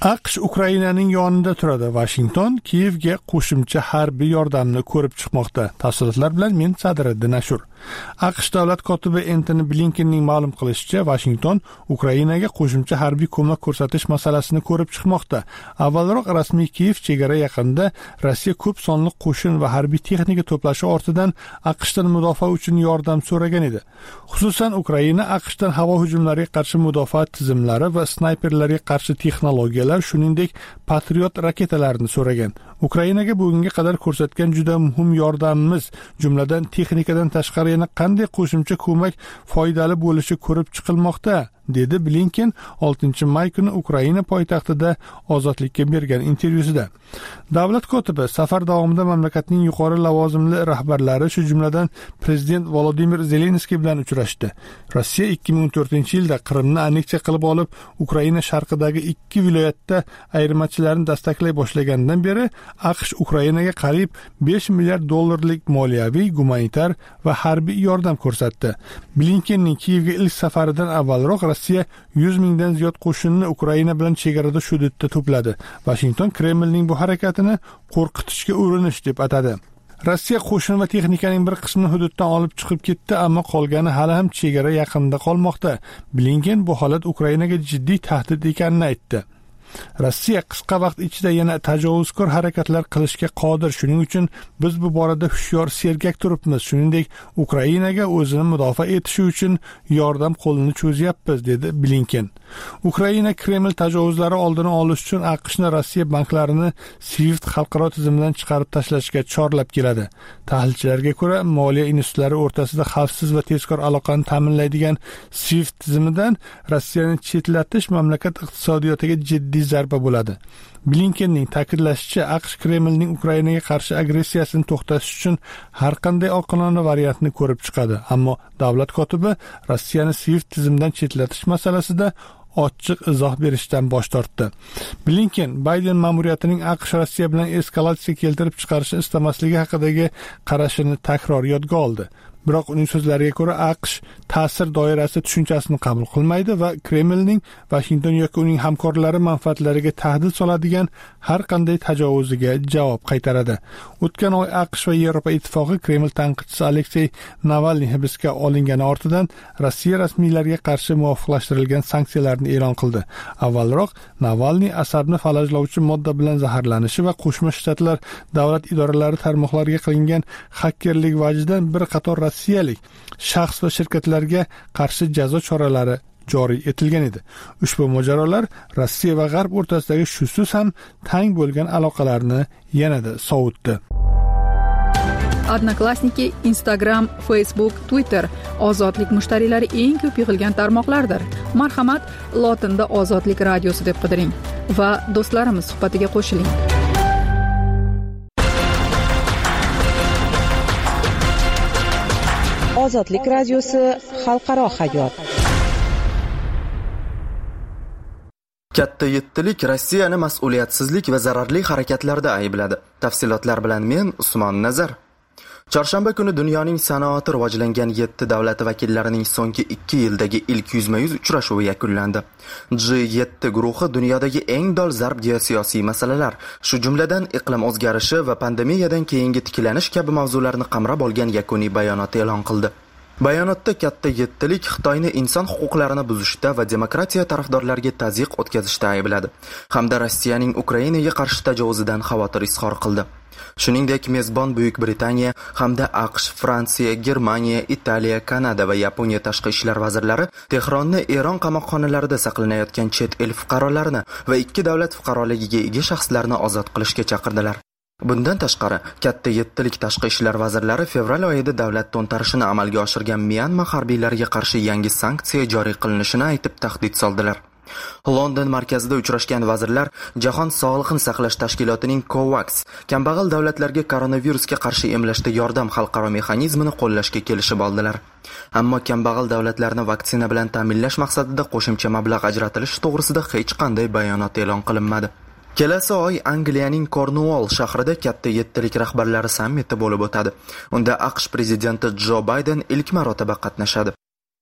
AQSh Ukrainaning yonida turadi. Washington Kiyevga qo'shimcha harbiy yordamni ko'rib chiqmoqda. Tafsilotlar bilan men Sadriddin Ashur. AQSh davlat kotibi Antony Blinkenning ma'lum qilishicha, Washington Ukrainaga qo'shimcha harbiy ko'mak ko'rsatish masalasini ko'rib chiqmoqda. Avvalroq rasmiy Kiyev chegara yaqinida Rossiya ko'p sonli qo'shin va harbiy texnika to'plashi ortidan AQShdan mudofaa uchun yordam so'ragan edi. Xususan, Ukraina AQShdan havo hujumlariga qarshi mudofaa tizimlari va snayperlarga qarshi texnologiyalar, shuningdek Patriot raketalarini so'ragan. Ukrainaga bugunga qadar ko'rsatgan juda muhim yordamimiz, jumladan texnikadan tashqari yana qanday qo'shimcha ko'mak foydali bo'lishi ko'rib chiqilmoqda, dedi Blinken oltinchi may kuni Ukraina poytaxtida Ozodlikka bergan intervyusida. Davlat kotibi safar davomida mamlakatning yuqori lavozimli rahbarlari, shu jumladan prezident Volodimir Zelenskiy bilan uchrashdi. Rossiya ikki ming o'n to'rtinchi yilda Qrimni anneksiya qilib olib, Ukraina sharqidagi ikki viloyatda ayirmachilarni dastaklay boshlagandan beri AQSh Ukrainaga qariyb besh milliard dollarlik moliyaviy, gumanitar va harbiy yordam ko'rsatdi. Blinkenning Kiyevga ilk safaridan avvalroq Rossiya yuz mingdan ziyod qo'shinni Ukraina bilan chegarada hududda to'pladi. Washington Kremlning bu harakatini qo'rqitishga urinish deb atadi. Rossiya qo'shin va texnikaning bir qismini hududdan olib chiqib ketdi, ammo qolgani hali ham chegara yaqinida qolmoqda. Blinken bu holat Ukrainaga jiddiy tahdid ekanini aytdi. Rossiya qisqa vaqt ichida yana tajovuzkor harakatlar qilishga qodir. Shuning uchun biz bu borada hushyor, sergak turibmiz. Shuningdek, Ukrainaga o'zini mudofaa etishi uchun yordam qo'lini cho'zyapmiz, dedi Blinken. Ukraina Kreml tajovuzlari oldini olish uchun AQShni Rossiya banklarini SWIFT xalqaro tizimidan chiqarib tashlashga chorlab keladi. Tahlilchilarga ko'ra, moliya institutlari o'rtasida xavfsiz va tezkor aloqani ta'minlaydigan SWIFT tizimidan Rossiyani chetlatish mamlakat iqtisodiyotiga jiddiy zarba bo'ladi. Blinkenning ta'kidlashicha, AQSh Kremlning Ukrainaga qarshi agressiyasini to'xtatish uchun har qanday oqilona variantni ko'rib chiqadi. Ammo davlat kotibi Rossiyani SWIFT tizimidan chetlatish masalasida ochiq izoh berishdan bosh tortdi. Blinken Bayden ma'muriyatining AQSh Rossiya bilan eskalatsiya keltirib chiqarishni istamasligi haqidagi qarashini takror yodga oldi. Biroq uning so'zlariga ko'ra, AQSh ta'sir doirasi tushunchasini qabul qilmaydi va Kremlning Washington yoki uning hamkorlari manfaatlariga tahdid soladigan har qanday tajovuziga javob qaytaradi. O'tgan oy AQSh va Yevropa ittifoqi Kreml tanqidchisi Aleksey Navalniy hibsga olingani ortidan Rossiya rasmiylariga qarshi muvofiqlashtirilgan sanksiyalarni e'lon qildi. Avvalroq Navalniy asabni falajlovchi modda bilan zaharlanishi va Qo'shma Shtatlar davlat idoralari tarmoqlariga qilingan xakerlik vajidan bir qator rossiyalik shaxs va shirkatlarga qarshi jazo choralari joriy etilgan edi. Ushbu mojarolar Rossiya va G'arb o'rtasidagi shusiz ham tang bo'lgan aloqalarni yanada sovutdi. Odnoklassniki, Instagram, Facebook, Twitter ozodlik mushtariylari eng ko'p yig'ilgan tarmoqlardir. Marhamat, lotinda Ozodlik radiosi deb qidiring va do'stlarimiz suhbatiga qo'shiling. Ozodlik radiosi xalqaro hayot. Katta yettilik Rossiyani mas'uliyatsizlik va zararli harakatlarda aybladi. Tafsilotlar bilan men Usmon Nazar. Chorshanba kuni dunyoning sanoati rivojlangan yetti davlati vakillarining so'nggi ikki yildagi ilk yuzma-yuz uchrashuvi yakunlandi. G yetti guruhi dunyodagi eng dolzarb geosiyosiy masalalar, shu jumladan iqlim o'zgarishi va pandemiyadan keyingi tiklanish kabi mavzularni qamrab olgan yakuniy bayonot e'lon qildi. Bayonotda katta yettilik Xitoyni inson huquqlarini buzishda va demokratiya tarafdorlariga tazyiq o'tkazishda aybladi, hamda Rossiyaning Ukrainaga qarshi tajovuzidan xavotir izhor qildi. Shuningdek, mezbon Buyuk Britaniya hamda AQSh, Fransiya, Germaniya, Italiya, Kanada va Yaponiya tashqi ishlar vazirlari Tehronni Eron qamoqxonalarida saqlanayotgan chet el fuqarolarini va ikki davlat fuqaroligiga ega shaxslarni ozod qilishga chaqirdilar. Bundan tashqari, katta yettilik tashqi ishlar vazirlari fevral oyida davlat to'ntarishini amalga oshirgan Myanma harbiylariga qarshi yangi sanksiya joriy qilinishini aytib tahdid soldilar. London markazida uchrashgan vazirlar Jahon sog'liqni saqlash tashkilotining COVAX kambag'al davlatlarga koronavirusga qarshi emlashda yordam xalqaro mexanizmini qo'llashga kelishib oldilar. Ammo kambag'al davlatlarni vaksina bilan ta'minlash maqsadida qo'shimcha mablag' ajratilishi to'g'risida hech qanday bayonot e'lon qilinmadi. Kelasi oy Angliyaning Cornwall shahrida katta yettilik rahbarlari sammiti bo'lib o'tadi. Unda AQSh prezidenti Jo Bayden ilk marotaba qatnashadi.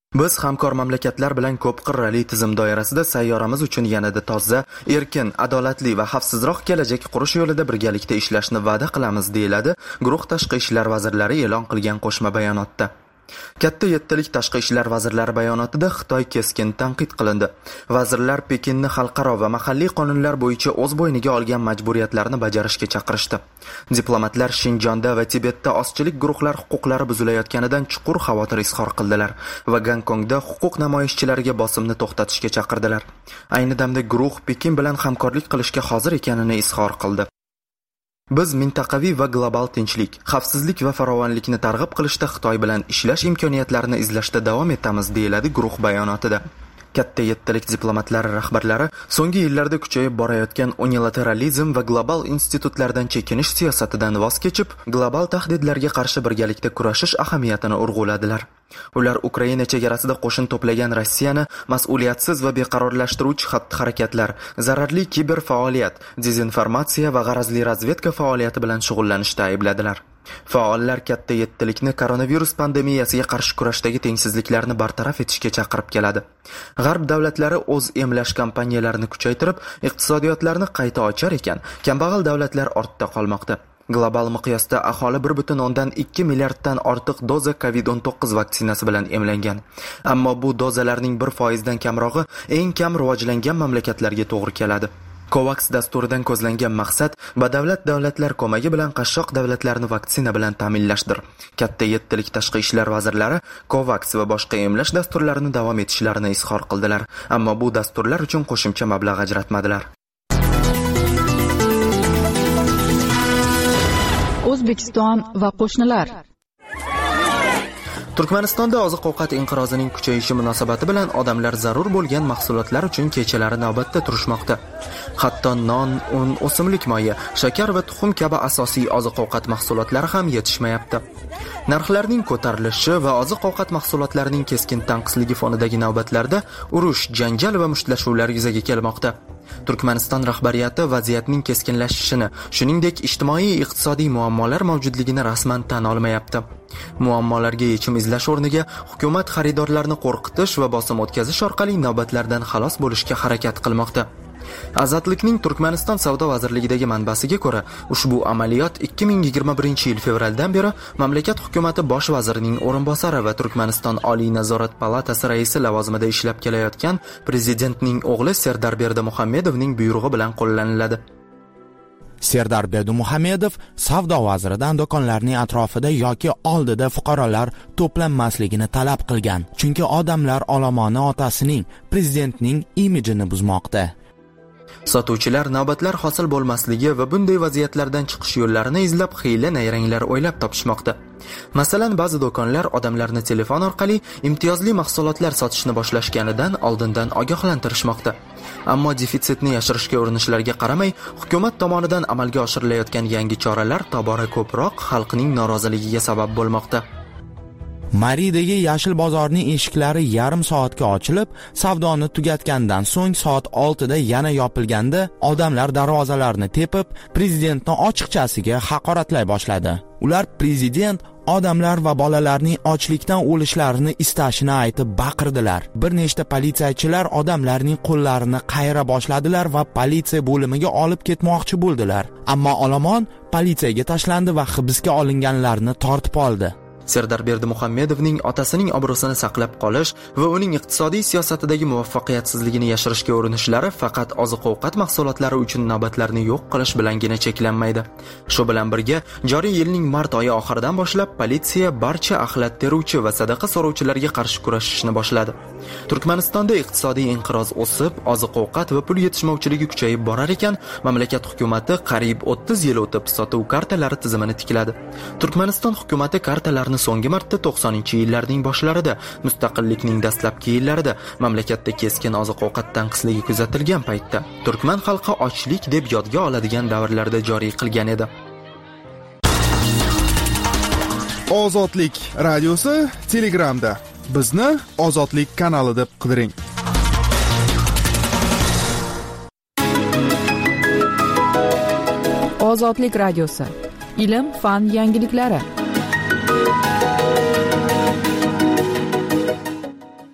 Biz hamkor mamlakatlar bilan ko'p qirrali tizim doirasida sayyoramiz uchun yanada toza, erkin, adolatli va xavfsizroq kelajak qurish yo'lida birgalikda ishlashni va'da qilamiz, deyiladi guruh tashqi ishlar vazirlari e'lon qilgan qo'shma bayonotda. Katta yettilik tashqi ishlar vazirlari bayonotida Xitoy keskin tanqid qilindi. Vazirlar Pekinni xalqaro va mahalliy qonunlar bo'yicha o'z bo'yniga olgan majburiyatlarni bajarishga chaqirishdi. Diplomatlar Shinjonda va Tibetda ozchilik guruhlar huquqlari buzilayotganidan chuqur xavotir izhor qildilar va Gonkongda huquq namoyishchilariga bosimni to'xtatishga chaqirdilar. Ayni damda guruh Pekin bilan hamkorlik qilishga hozir ekanini izhor qildi. Biz mintaqaviy va global tinchlik, xavfsizlik va farovonlikni targ'ib qilishda Xitoy bilan ishlash imkoniyatlarini izlashda davom etamiz, deyiladi guruh bayonotida. Katta yettilik diplomatlari rahbarlari so'nggi yillarda kuchayib borayotgan unilateralizm va global institutlardan chekinish siyosatidan voz kechib, global tahdidlarga qarshi birgalikda kurashish ahamiyatini urg'uladilar. Ular Ukraina chegarasida qo'shin to'plagan Rossiyani mas'uliyatsiz va beqarorlashtiruvchi xatti-harakatlar, zararli kiber faoliyat, dezinformatsiya va g'arazli razvedka faoliyati bilan shug'ullanishda aybladilar. Faollar katta yettilikni koronavirus pandemiyasiga qarshi kurashdagi tengsizliklarni bartaraf etishga chaqirib keladi. G'arb davlatlari o'z emlash kampaniyalarini kuchaytirib, iqtisodiyotlarni qayta ochar ekan, kambag'al davlatlar ortda qolmoqda. Global miqyosda aholi bir butun o'ndan ikki milliarddan ortiq doza covid o'n to'qqiz vaksinasi bilan emlangan. Ammo bu dozalarning bir foizdan kamrog'i eng kam rivojlangan mamlakatlarga to'g'ri keladi. COVAX dasturidan ko'zlangan maqsad badavlat davlatlar ko'magi bilan qashshoq davlatlarni vaksina bilan ta'minlashdir. Katta yettilik tashqi ishlar vazirlari COVAX va boshqa emlash dasturlarini davom etishlarini izhor qildilar, ammo bu dasturlar uchun qo'shimcha mablag' ajratmadilar. O'zbekiston va qo'shnilar. Turkmanistonda oziq-ovqat inqirozining kuchayishi munosabati bilan odamlar zarur bo'lgan mahsulotlar uchun kechalari navbatda turishmoqda. Hatto non, un, o'simlik moyi, shakar va tuxum kabi asosiy oziq-ovqat mahsulotlari ham yetishmayapti. Narxlarning ko'tarilishi va oziq-ovqat mahsulotlarining keskin tanqisligi fonidagi navbatlarda urush, janjal va mushtlashuvlar yuzaga kelmoqda. Turkmaniston rahbariyati vaziyatning keskinlashishini, shuningdek ijtimoiy-iqtisodiy muammolar mavjudligini rasman tan olmayapti. Muammolarga yechim izlash o'rniga hukumat xaridorlarni qo'rqitish va bosim o'tkazish orqali navbatlardan xalos bo'lishga harakat qilmoqda. Azatlikning Turkmaniston savdo vazirligidagi manbasiga ko'ra, ushbu amaliyot ikki ming yigirma birinchi yil fevraldan beri mamlakat hukumati bosh vazirining o'rinbosari va Turkmaniston Oliy nazorat palatasi raisi lavozimida ishlab kelayotgan prezidentning o'g'li Serdar Berdimuhammedovning buyrug'i bilan qo'llaniladi. Serdar Berdimuhammedov savdo vaziridan do'konlarning atrofida yoki oldida fuqarolar to'planmasligini talab qilgan, chunki odamlar olomoni otasining, prezidentning imijini buzmoqda. Sotuvchilar navbatlar hosil bo'lmasligi va bunday vaziyatlardan chiqish yo'llarini izlab hiyla-nayranglar o'ylab topishmoqda. Masalan, ba'zi do'konlar odamlarni telefon orqali imtiyozli mahsulotlar sotishni boshlashganidan oldindan ogohlantirishmoqda. Ammo defitsitni yashirishga urinishlarga qaramay, hukumat tomonidan amalga oshirilayotgan yangi choralar tobora ko'proq xalqning noroziligiga sabab bo'lmoqda. Maridagi yashil bozorning eshiklari yarim soatga ochilib, savdoni tugatgandan so'ng soat oltida yana yopilganda, odamlar darvozalarni tepib, prezidentni ochiqchasiga haqoratlay boshladi. Ular prezident odamlar va bolalarning ochlikdan o'lishlarini istashini aytib baqirdilar. Bir nechta politsiyachilar odamlarning qo'llarini qayra boshladilar va politsiya bo'limiga olib ketmoqchi bo'ldilar. Ammo olomon politsiyaga tashlandi va hibsga olinganlarni tortib oldi. Serdar Berdimuhammedovning otasining obro'sini saqlab qolish va uning iqtisodiy siyosatidagi muvaffaqiyatsizligini yashirishga urinishlari faqat oziq-ovqat mahsulotlari uchun navbatlarni yo'q qilish bilangina cheklanmaydi. Shu bilan birga, joriy yilning mart oyi oxiridan boshlab politsiya barcha axlat teruvchi va sadaqa so'rovchilarga qarshi kurashishni boshladi. Turkmanistonda iqtisodiy inqiroz o'sib, oziq-ovqat va pul yetishmovchiligi kuchayib borar ekan, mamlakat hukumatı qariyb o'ttiz yil o'tib sotuv kartalari tizimini tikladi. Turkmaniston hukumatı kartalarni so'nggi marta to'qsoninchi yillarning boshlarida, mustaqillikning dastlabki yillarida mamlakatda keskin oziq-ovqat tanqisligi kuzatilgan paytda turkman xalqi ochlik deb yodga oladigan davrlarda joriy qilgan edi. Ozodlik radiosi Telegramda. Bizni Ozodlik kanali deb qidiring. Ozodlik radiosi. Ilm, fan yangiliklari.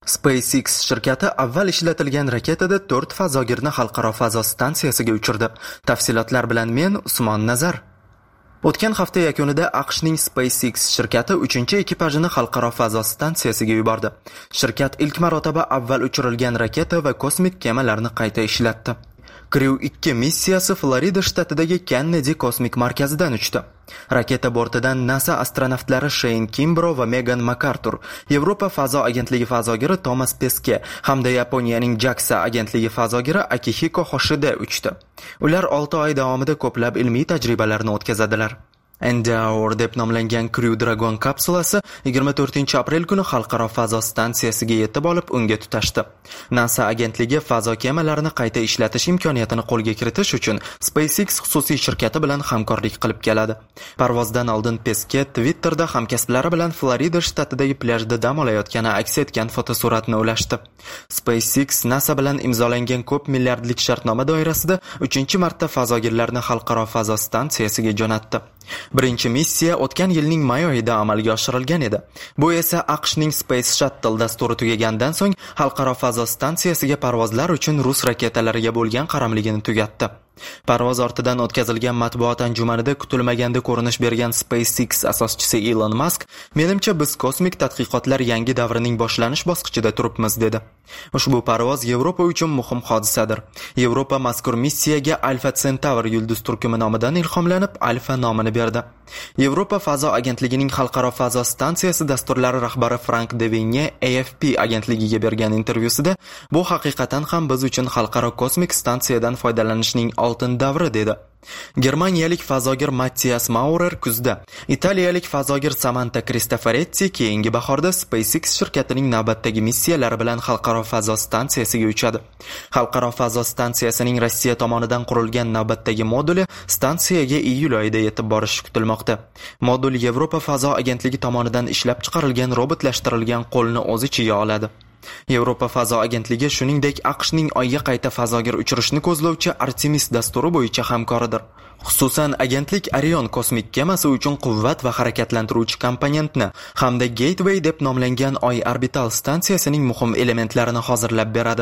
SpaceX shirkati avval ishlatilgan raketada to'rt fazogirni xalqaro fazo stansiyasiga uchirdi. Tafsilotlar bilan men Usmon Nazar. O'tgan hafta yakunida AQShning SpaceX shirkati uchinchi ekipajini xalqaro fazo stansiyasiga yubordi. Shirkat ilk marotaba avval uchirilgan raketa va kosmik kemalarni qayta ishlatdi. Crew ikki missiyasi Florida shtatidagi Kennedy kosmik markazidan uchdi. Raketa bortidan NASA astronavtlari Shane Kimbrough va Megan MacArthur, Yevropa fazo agentligi fazogiri Thomas Pesquet hamda Yaponiyaning JAXA agentligi fazogiri Akihiko Hoshide uchdi. Ular olti oy davomida ko'plab ilmiy tajribalarni o'tkazadilar. Endeavour deb nomlangan Crew Dragon kapsulasi yigirma to'rtinchi aprel kuni xalqaro fazo stansiyasiga yetib olib unga tutashdi. NASA agentligi fazo kemalarini qayta ishlatish imkoniyatini qo'lga kiritish uchun SpaceX xususiy shirkati bilan hamkorlik qilib keladi. Parvozdan oldin Pesquet Twitterda hamkasblari bilan Florida shtatidagi plyajda dam olayotgani aks etgan fotosuratni ulashdi. SpaceX NASA bilan imzolangan ko'p milliardlik shartnoma doirasida uchinchi marta fazogirlarni xalqaro fazo stansiyasiga jo'natdi. Birinchi missiya o'tgan yilning may oyida amalga oshirilgan edi. Bu esa AQShning Space Shuttle dasturi tugagandan so'ng xalqaro fazo stansiyasiga parvozlar uchun rus raketalariga bo'lgan qaramligini tugatdi. Parvoz ortidan o'tkazilgan matbuot anjumanida kutilmaganda ko'rinish bergan SpaceX asoschisi Elon Musk, "Menimcha biz kosmik tadqiqotlar yangi davrining boshlanish bosqichida turibmiz" dedi. Ushbu parvoz Yevropa uchun muhim hodisadir. Yevropa mazkur missiyaga Alpha Centauri yulduz turkumi nomidan ilhomlanib, Alpha nomini berdi. Yevropa fazo agentligining xalqaro fazo stansiyasi dasturlari rahbari Frank Devigne A F P agentligiga bergan intervyusida, "Bu haqiqatan ham biz uchun xalqaro kosmik stansiyadan foydalanishning oltin davri" dedi. Germaniyalik fazogir Matthias Maurer kuzda, italiyalik fazogir Samantha Cristoforetti keyingi bahorda SpaceX shirkatining navbatdagi missiyalari bilan xalqaro fazo stansiyasiga uchadi. Xalqaro fazo stansiyasining Rossiya tomonidan qurilgan navbatdagi moduli stansiyaga iyul oyida yetib borishi kutilmoqda. Modul Yevropa fazo agentligi tomonidan ishlab chiqarilgan robotlashtirilgan qo'lni o'z ichiga oladi. Yevropa fazo agentligi shuningdek AQShning oyga qayta fazogir uchirishni ko'zlovchi Artemis dasturi bo'yicha hamkoridir. Xususan, agentlik Orion kosmik kemasi uchun quvvat va harakatlantiruvchi komponentni hamda Gateway deb nomlangan Oy orbital stansiyasining muhim elementlarini hozirlab beradi.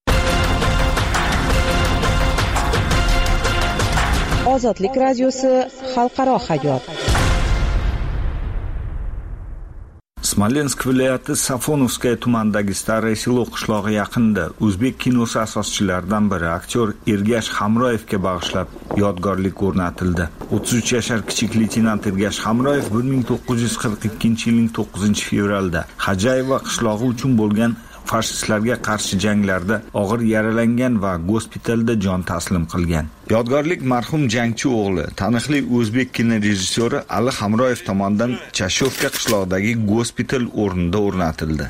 Ozodlik radiosi xalqaro hayot. Smolensk viloyati Safonovskaya tumanidagi Staroy Selo qishlog'i yaqinida o'zbek kinosi asoschilaridan biri aktyor Ergash Hamroyevga bag'ishlab yodgorlik o'rnatildi. o'ttiz uch yashar kichik leytenant Ergash Hamroyev bir ming to'qqiz yuz qirq ikkinchi yilning to'qqizinchi fevralda Xajayeva qishlog'i uchun bo'lgan fashistlarga qarshi janglarda og'ir yaralangan va gospitalda jon taslim qilgan. Yodgorlik marhum jangchi o'g'li, taniqli o'zbek kino rejissyori Ali Hamroyev tomonidan Chashovka qishlog'idagi gospital o'rnida o'rnatildi.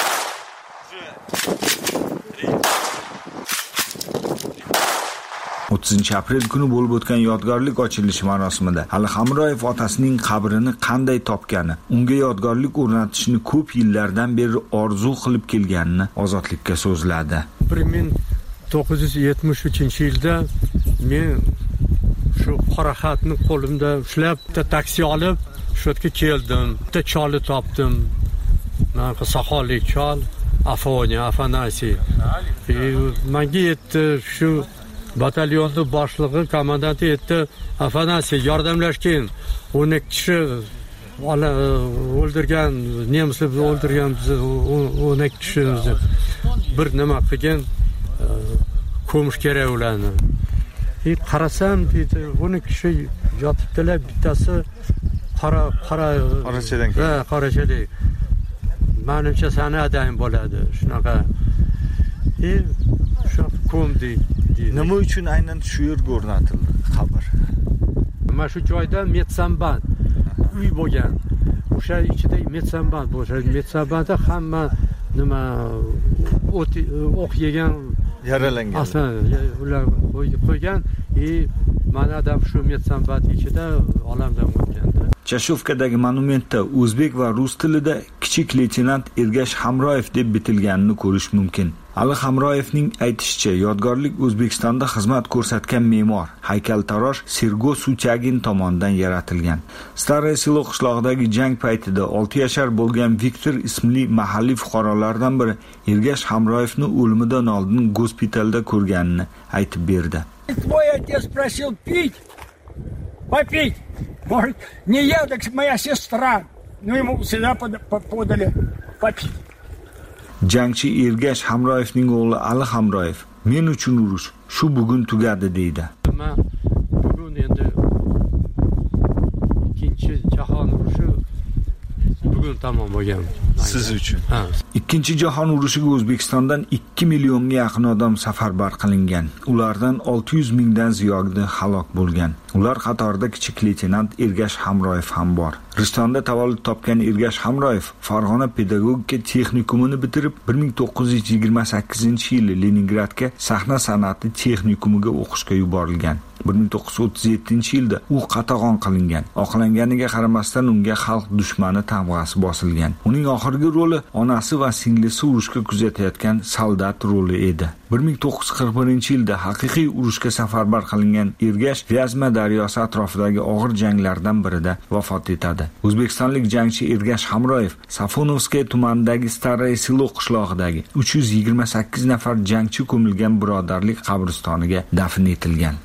o'ttizinchi aprel kuni bo'lib o'tgan yodgorlik ochilish marosimida Ali Hamroyev otasining qabrini qanday topgani, unga yodgorlik o'rnatishni ko'p yillardan beri orzu qilib kelganini Ozodlikka so'zladi. bir ming to'qqiz yuz yetmish uchinchi yilda men shu qora xatni qo'limda ushlab, taksi olib, shu yerga keldim. Bitta choli topdim. Men saxolik chol, Afoniya, Afanasiy. Menga yetdi shu batalyonni boshlig'i, komandanti yetdi, Afanasiy yordamlashgan. o'n ikki kishi o'ldirgan, nemislarni o'ldirgan, o'n ikki kishi bir nima qilgan, ko'mish kerak ularni. E qarasam, dedi, o'n ikki kishi yotibdilar, bittasi qora qora qorachadan. Ha, qorachadan. Menimcha san'atdan bo'ladi, shunaqa. E shu ko'mdi. Nima uchun aynan shu yerga o'rnatildi qabr? Mana shu joyda Metsamban uy bo'lgan. O'sha ichida Metsamban bo'lgan. Metsambanda hamma nima o'q yegan, yaralangan. Aslan ular qo'ygan. E mana da shu Metsamban ichida olamdan o'tganda. Chashovkadagi monumentda o'zbek va rus tilida kichik leytenant Ergash Hamroyev deb bitilganini ko'rish mumkin. Ali Hamroyevning aytishicha, yodgorlik O'zbekistonda xizmat ko'rsatgan me'mor, haykaltarosh Sergo Suchagin tomonidan yaratilgan. Staroye Selo qishlog'idagi jang paytida olti yashar bo'lgan Viktor ismli mahalliy fuqarolardan biri Ergash Hamroyevni o'limidan oldin gospitalda ko'rganini aytib berdi. Твой отец просил пить, попить. Может, не я, так моя сестра. Ну, ему всегда подали попить. Jangchi Ergash Hamroyevning o'g'li Ali Hamroyev men uchun urush shu bugun tugadi deydi. Men bugun endi ikkinchi jahon urushi bugun tamom bo'lgan. Siz uchun. Ikkinchi jahon urushiga O'zbekistondan ikki millionga yaqin odam safarbar qilingan. Ulardan olti yuz mingdan ziyodi halok bo'lgan. Ular qatorida kichik leytenant Ergash Hamroyev ham bor. Rishtonda tavallud topgan Ergash Hamroyev Farg'ona pedagogika texnikumini bitirib bir ming to'qqiz yuz yigirma sakkizinchi yili Leningradga sahna san'ati texnikumiga o'qishga yuborilgan. bir ming to'qqiz yuz o'ttiz yettinchi yilda u qatag'on qilingan. Oqlanganiga qaramasdan unga xalq dushmani tamg'asi bosilgan. Uning oxirgi roli onasi va singlisi urushga kuzatayotgan soldat roli edi. bir ming to'qqiz yuz qirq birinchi yilda haqiqiy urushga safarbar qilingan Ergash Vyazma daryosi atrofidagi og'ir janglardan birida vafot etadi. O'zbekistonlik jangchi Ergash Hamroyev Safonovskiy tumanidagi Staroye Selo qishlog'idagi uch yuz yigirma sakkiz nafar jangchi ko'milgan birodarlik qabristoniga dafn etilgan.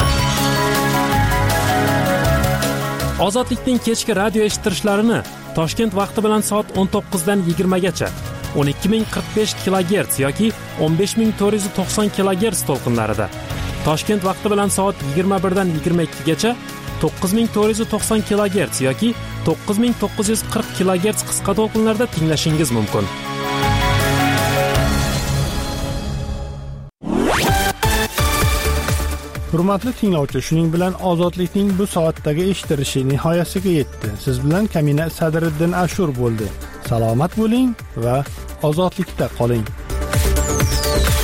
Ozodlikning kechki radio eshittirishlarini Toshkent vaqti bilan soat o'n to'qqizdan yigirma gacha o'n ikki ming qirq besh kilogerts yoki o'n besh ming to'rt yuz to'qson kilogerts to'lqinlarida, Toshkent vaqti bilan soat yigirma birdan yigirma ikki gacha to'qqiz ming to'rt yuz to'qson kilogerts yoki to'qqiz ming to'qqiz yuz qirq kilogerts qisqa to'lqinlarda tinglashingiz mumkin. Hurmatli tinglovchi, shuning bilan ozodlikning bu soatdagi eshittirishi nihoyasiga yetdi. Siz bilan Kamina Sadriddin Ashur bo'ldi. Salomat bo'ling va ozodlikda qoling.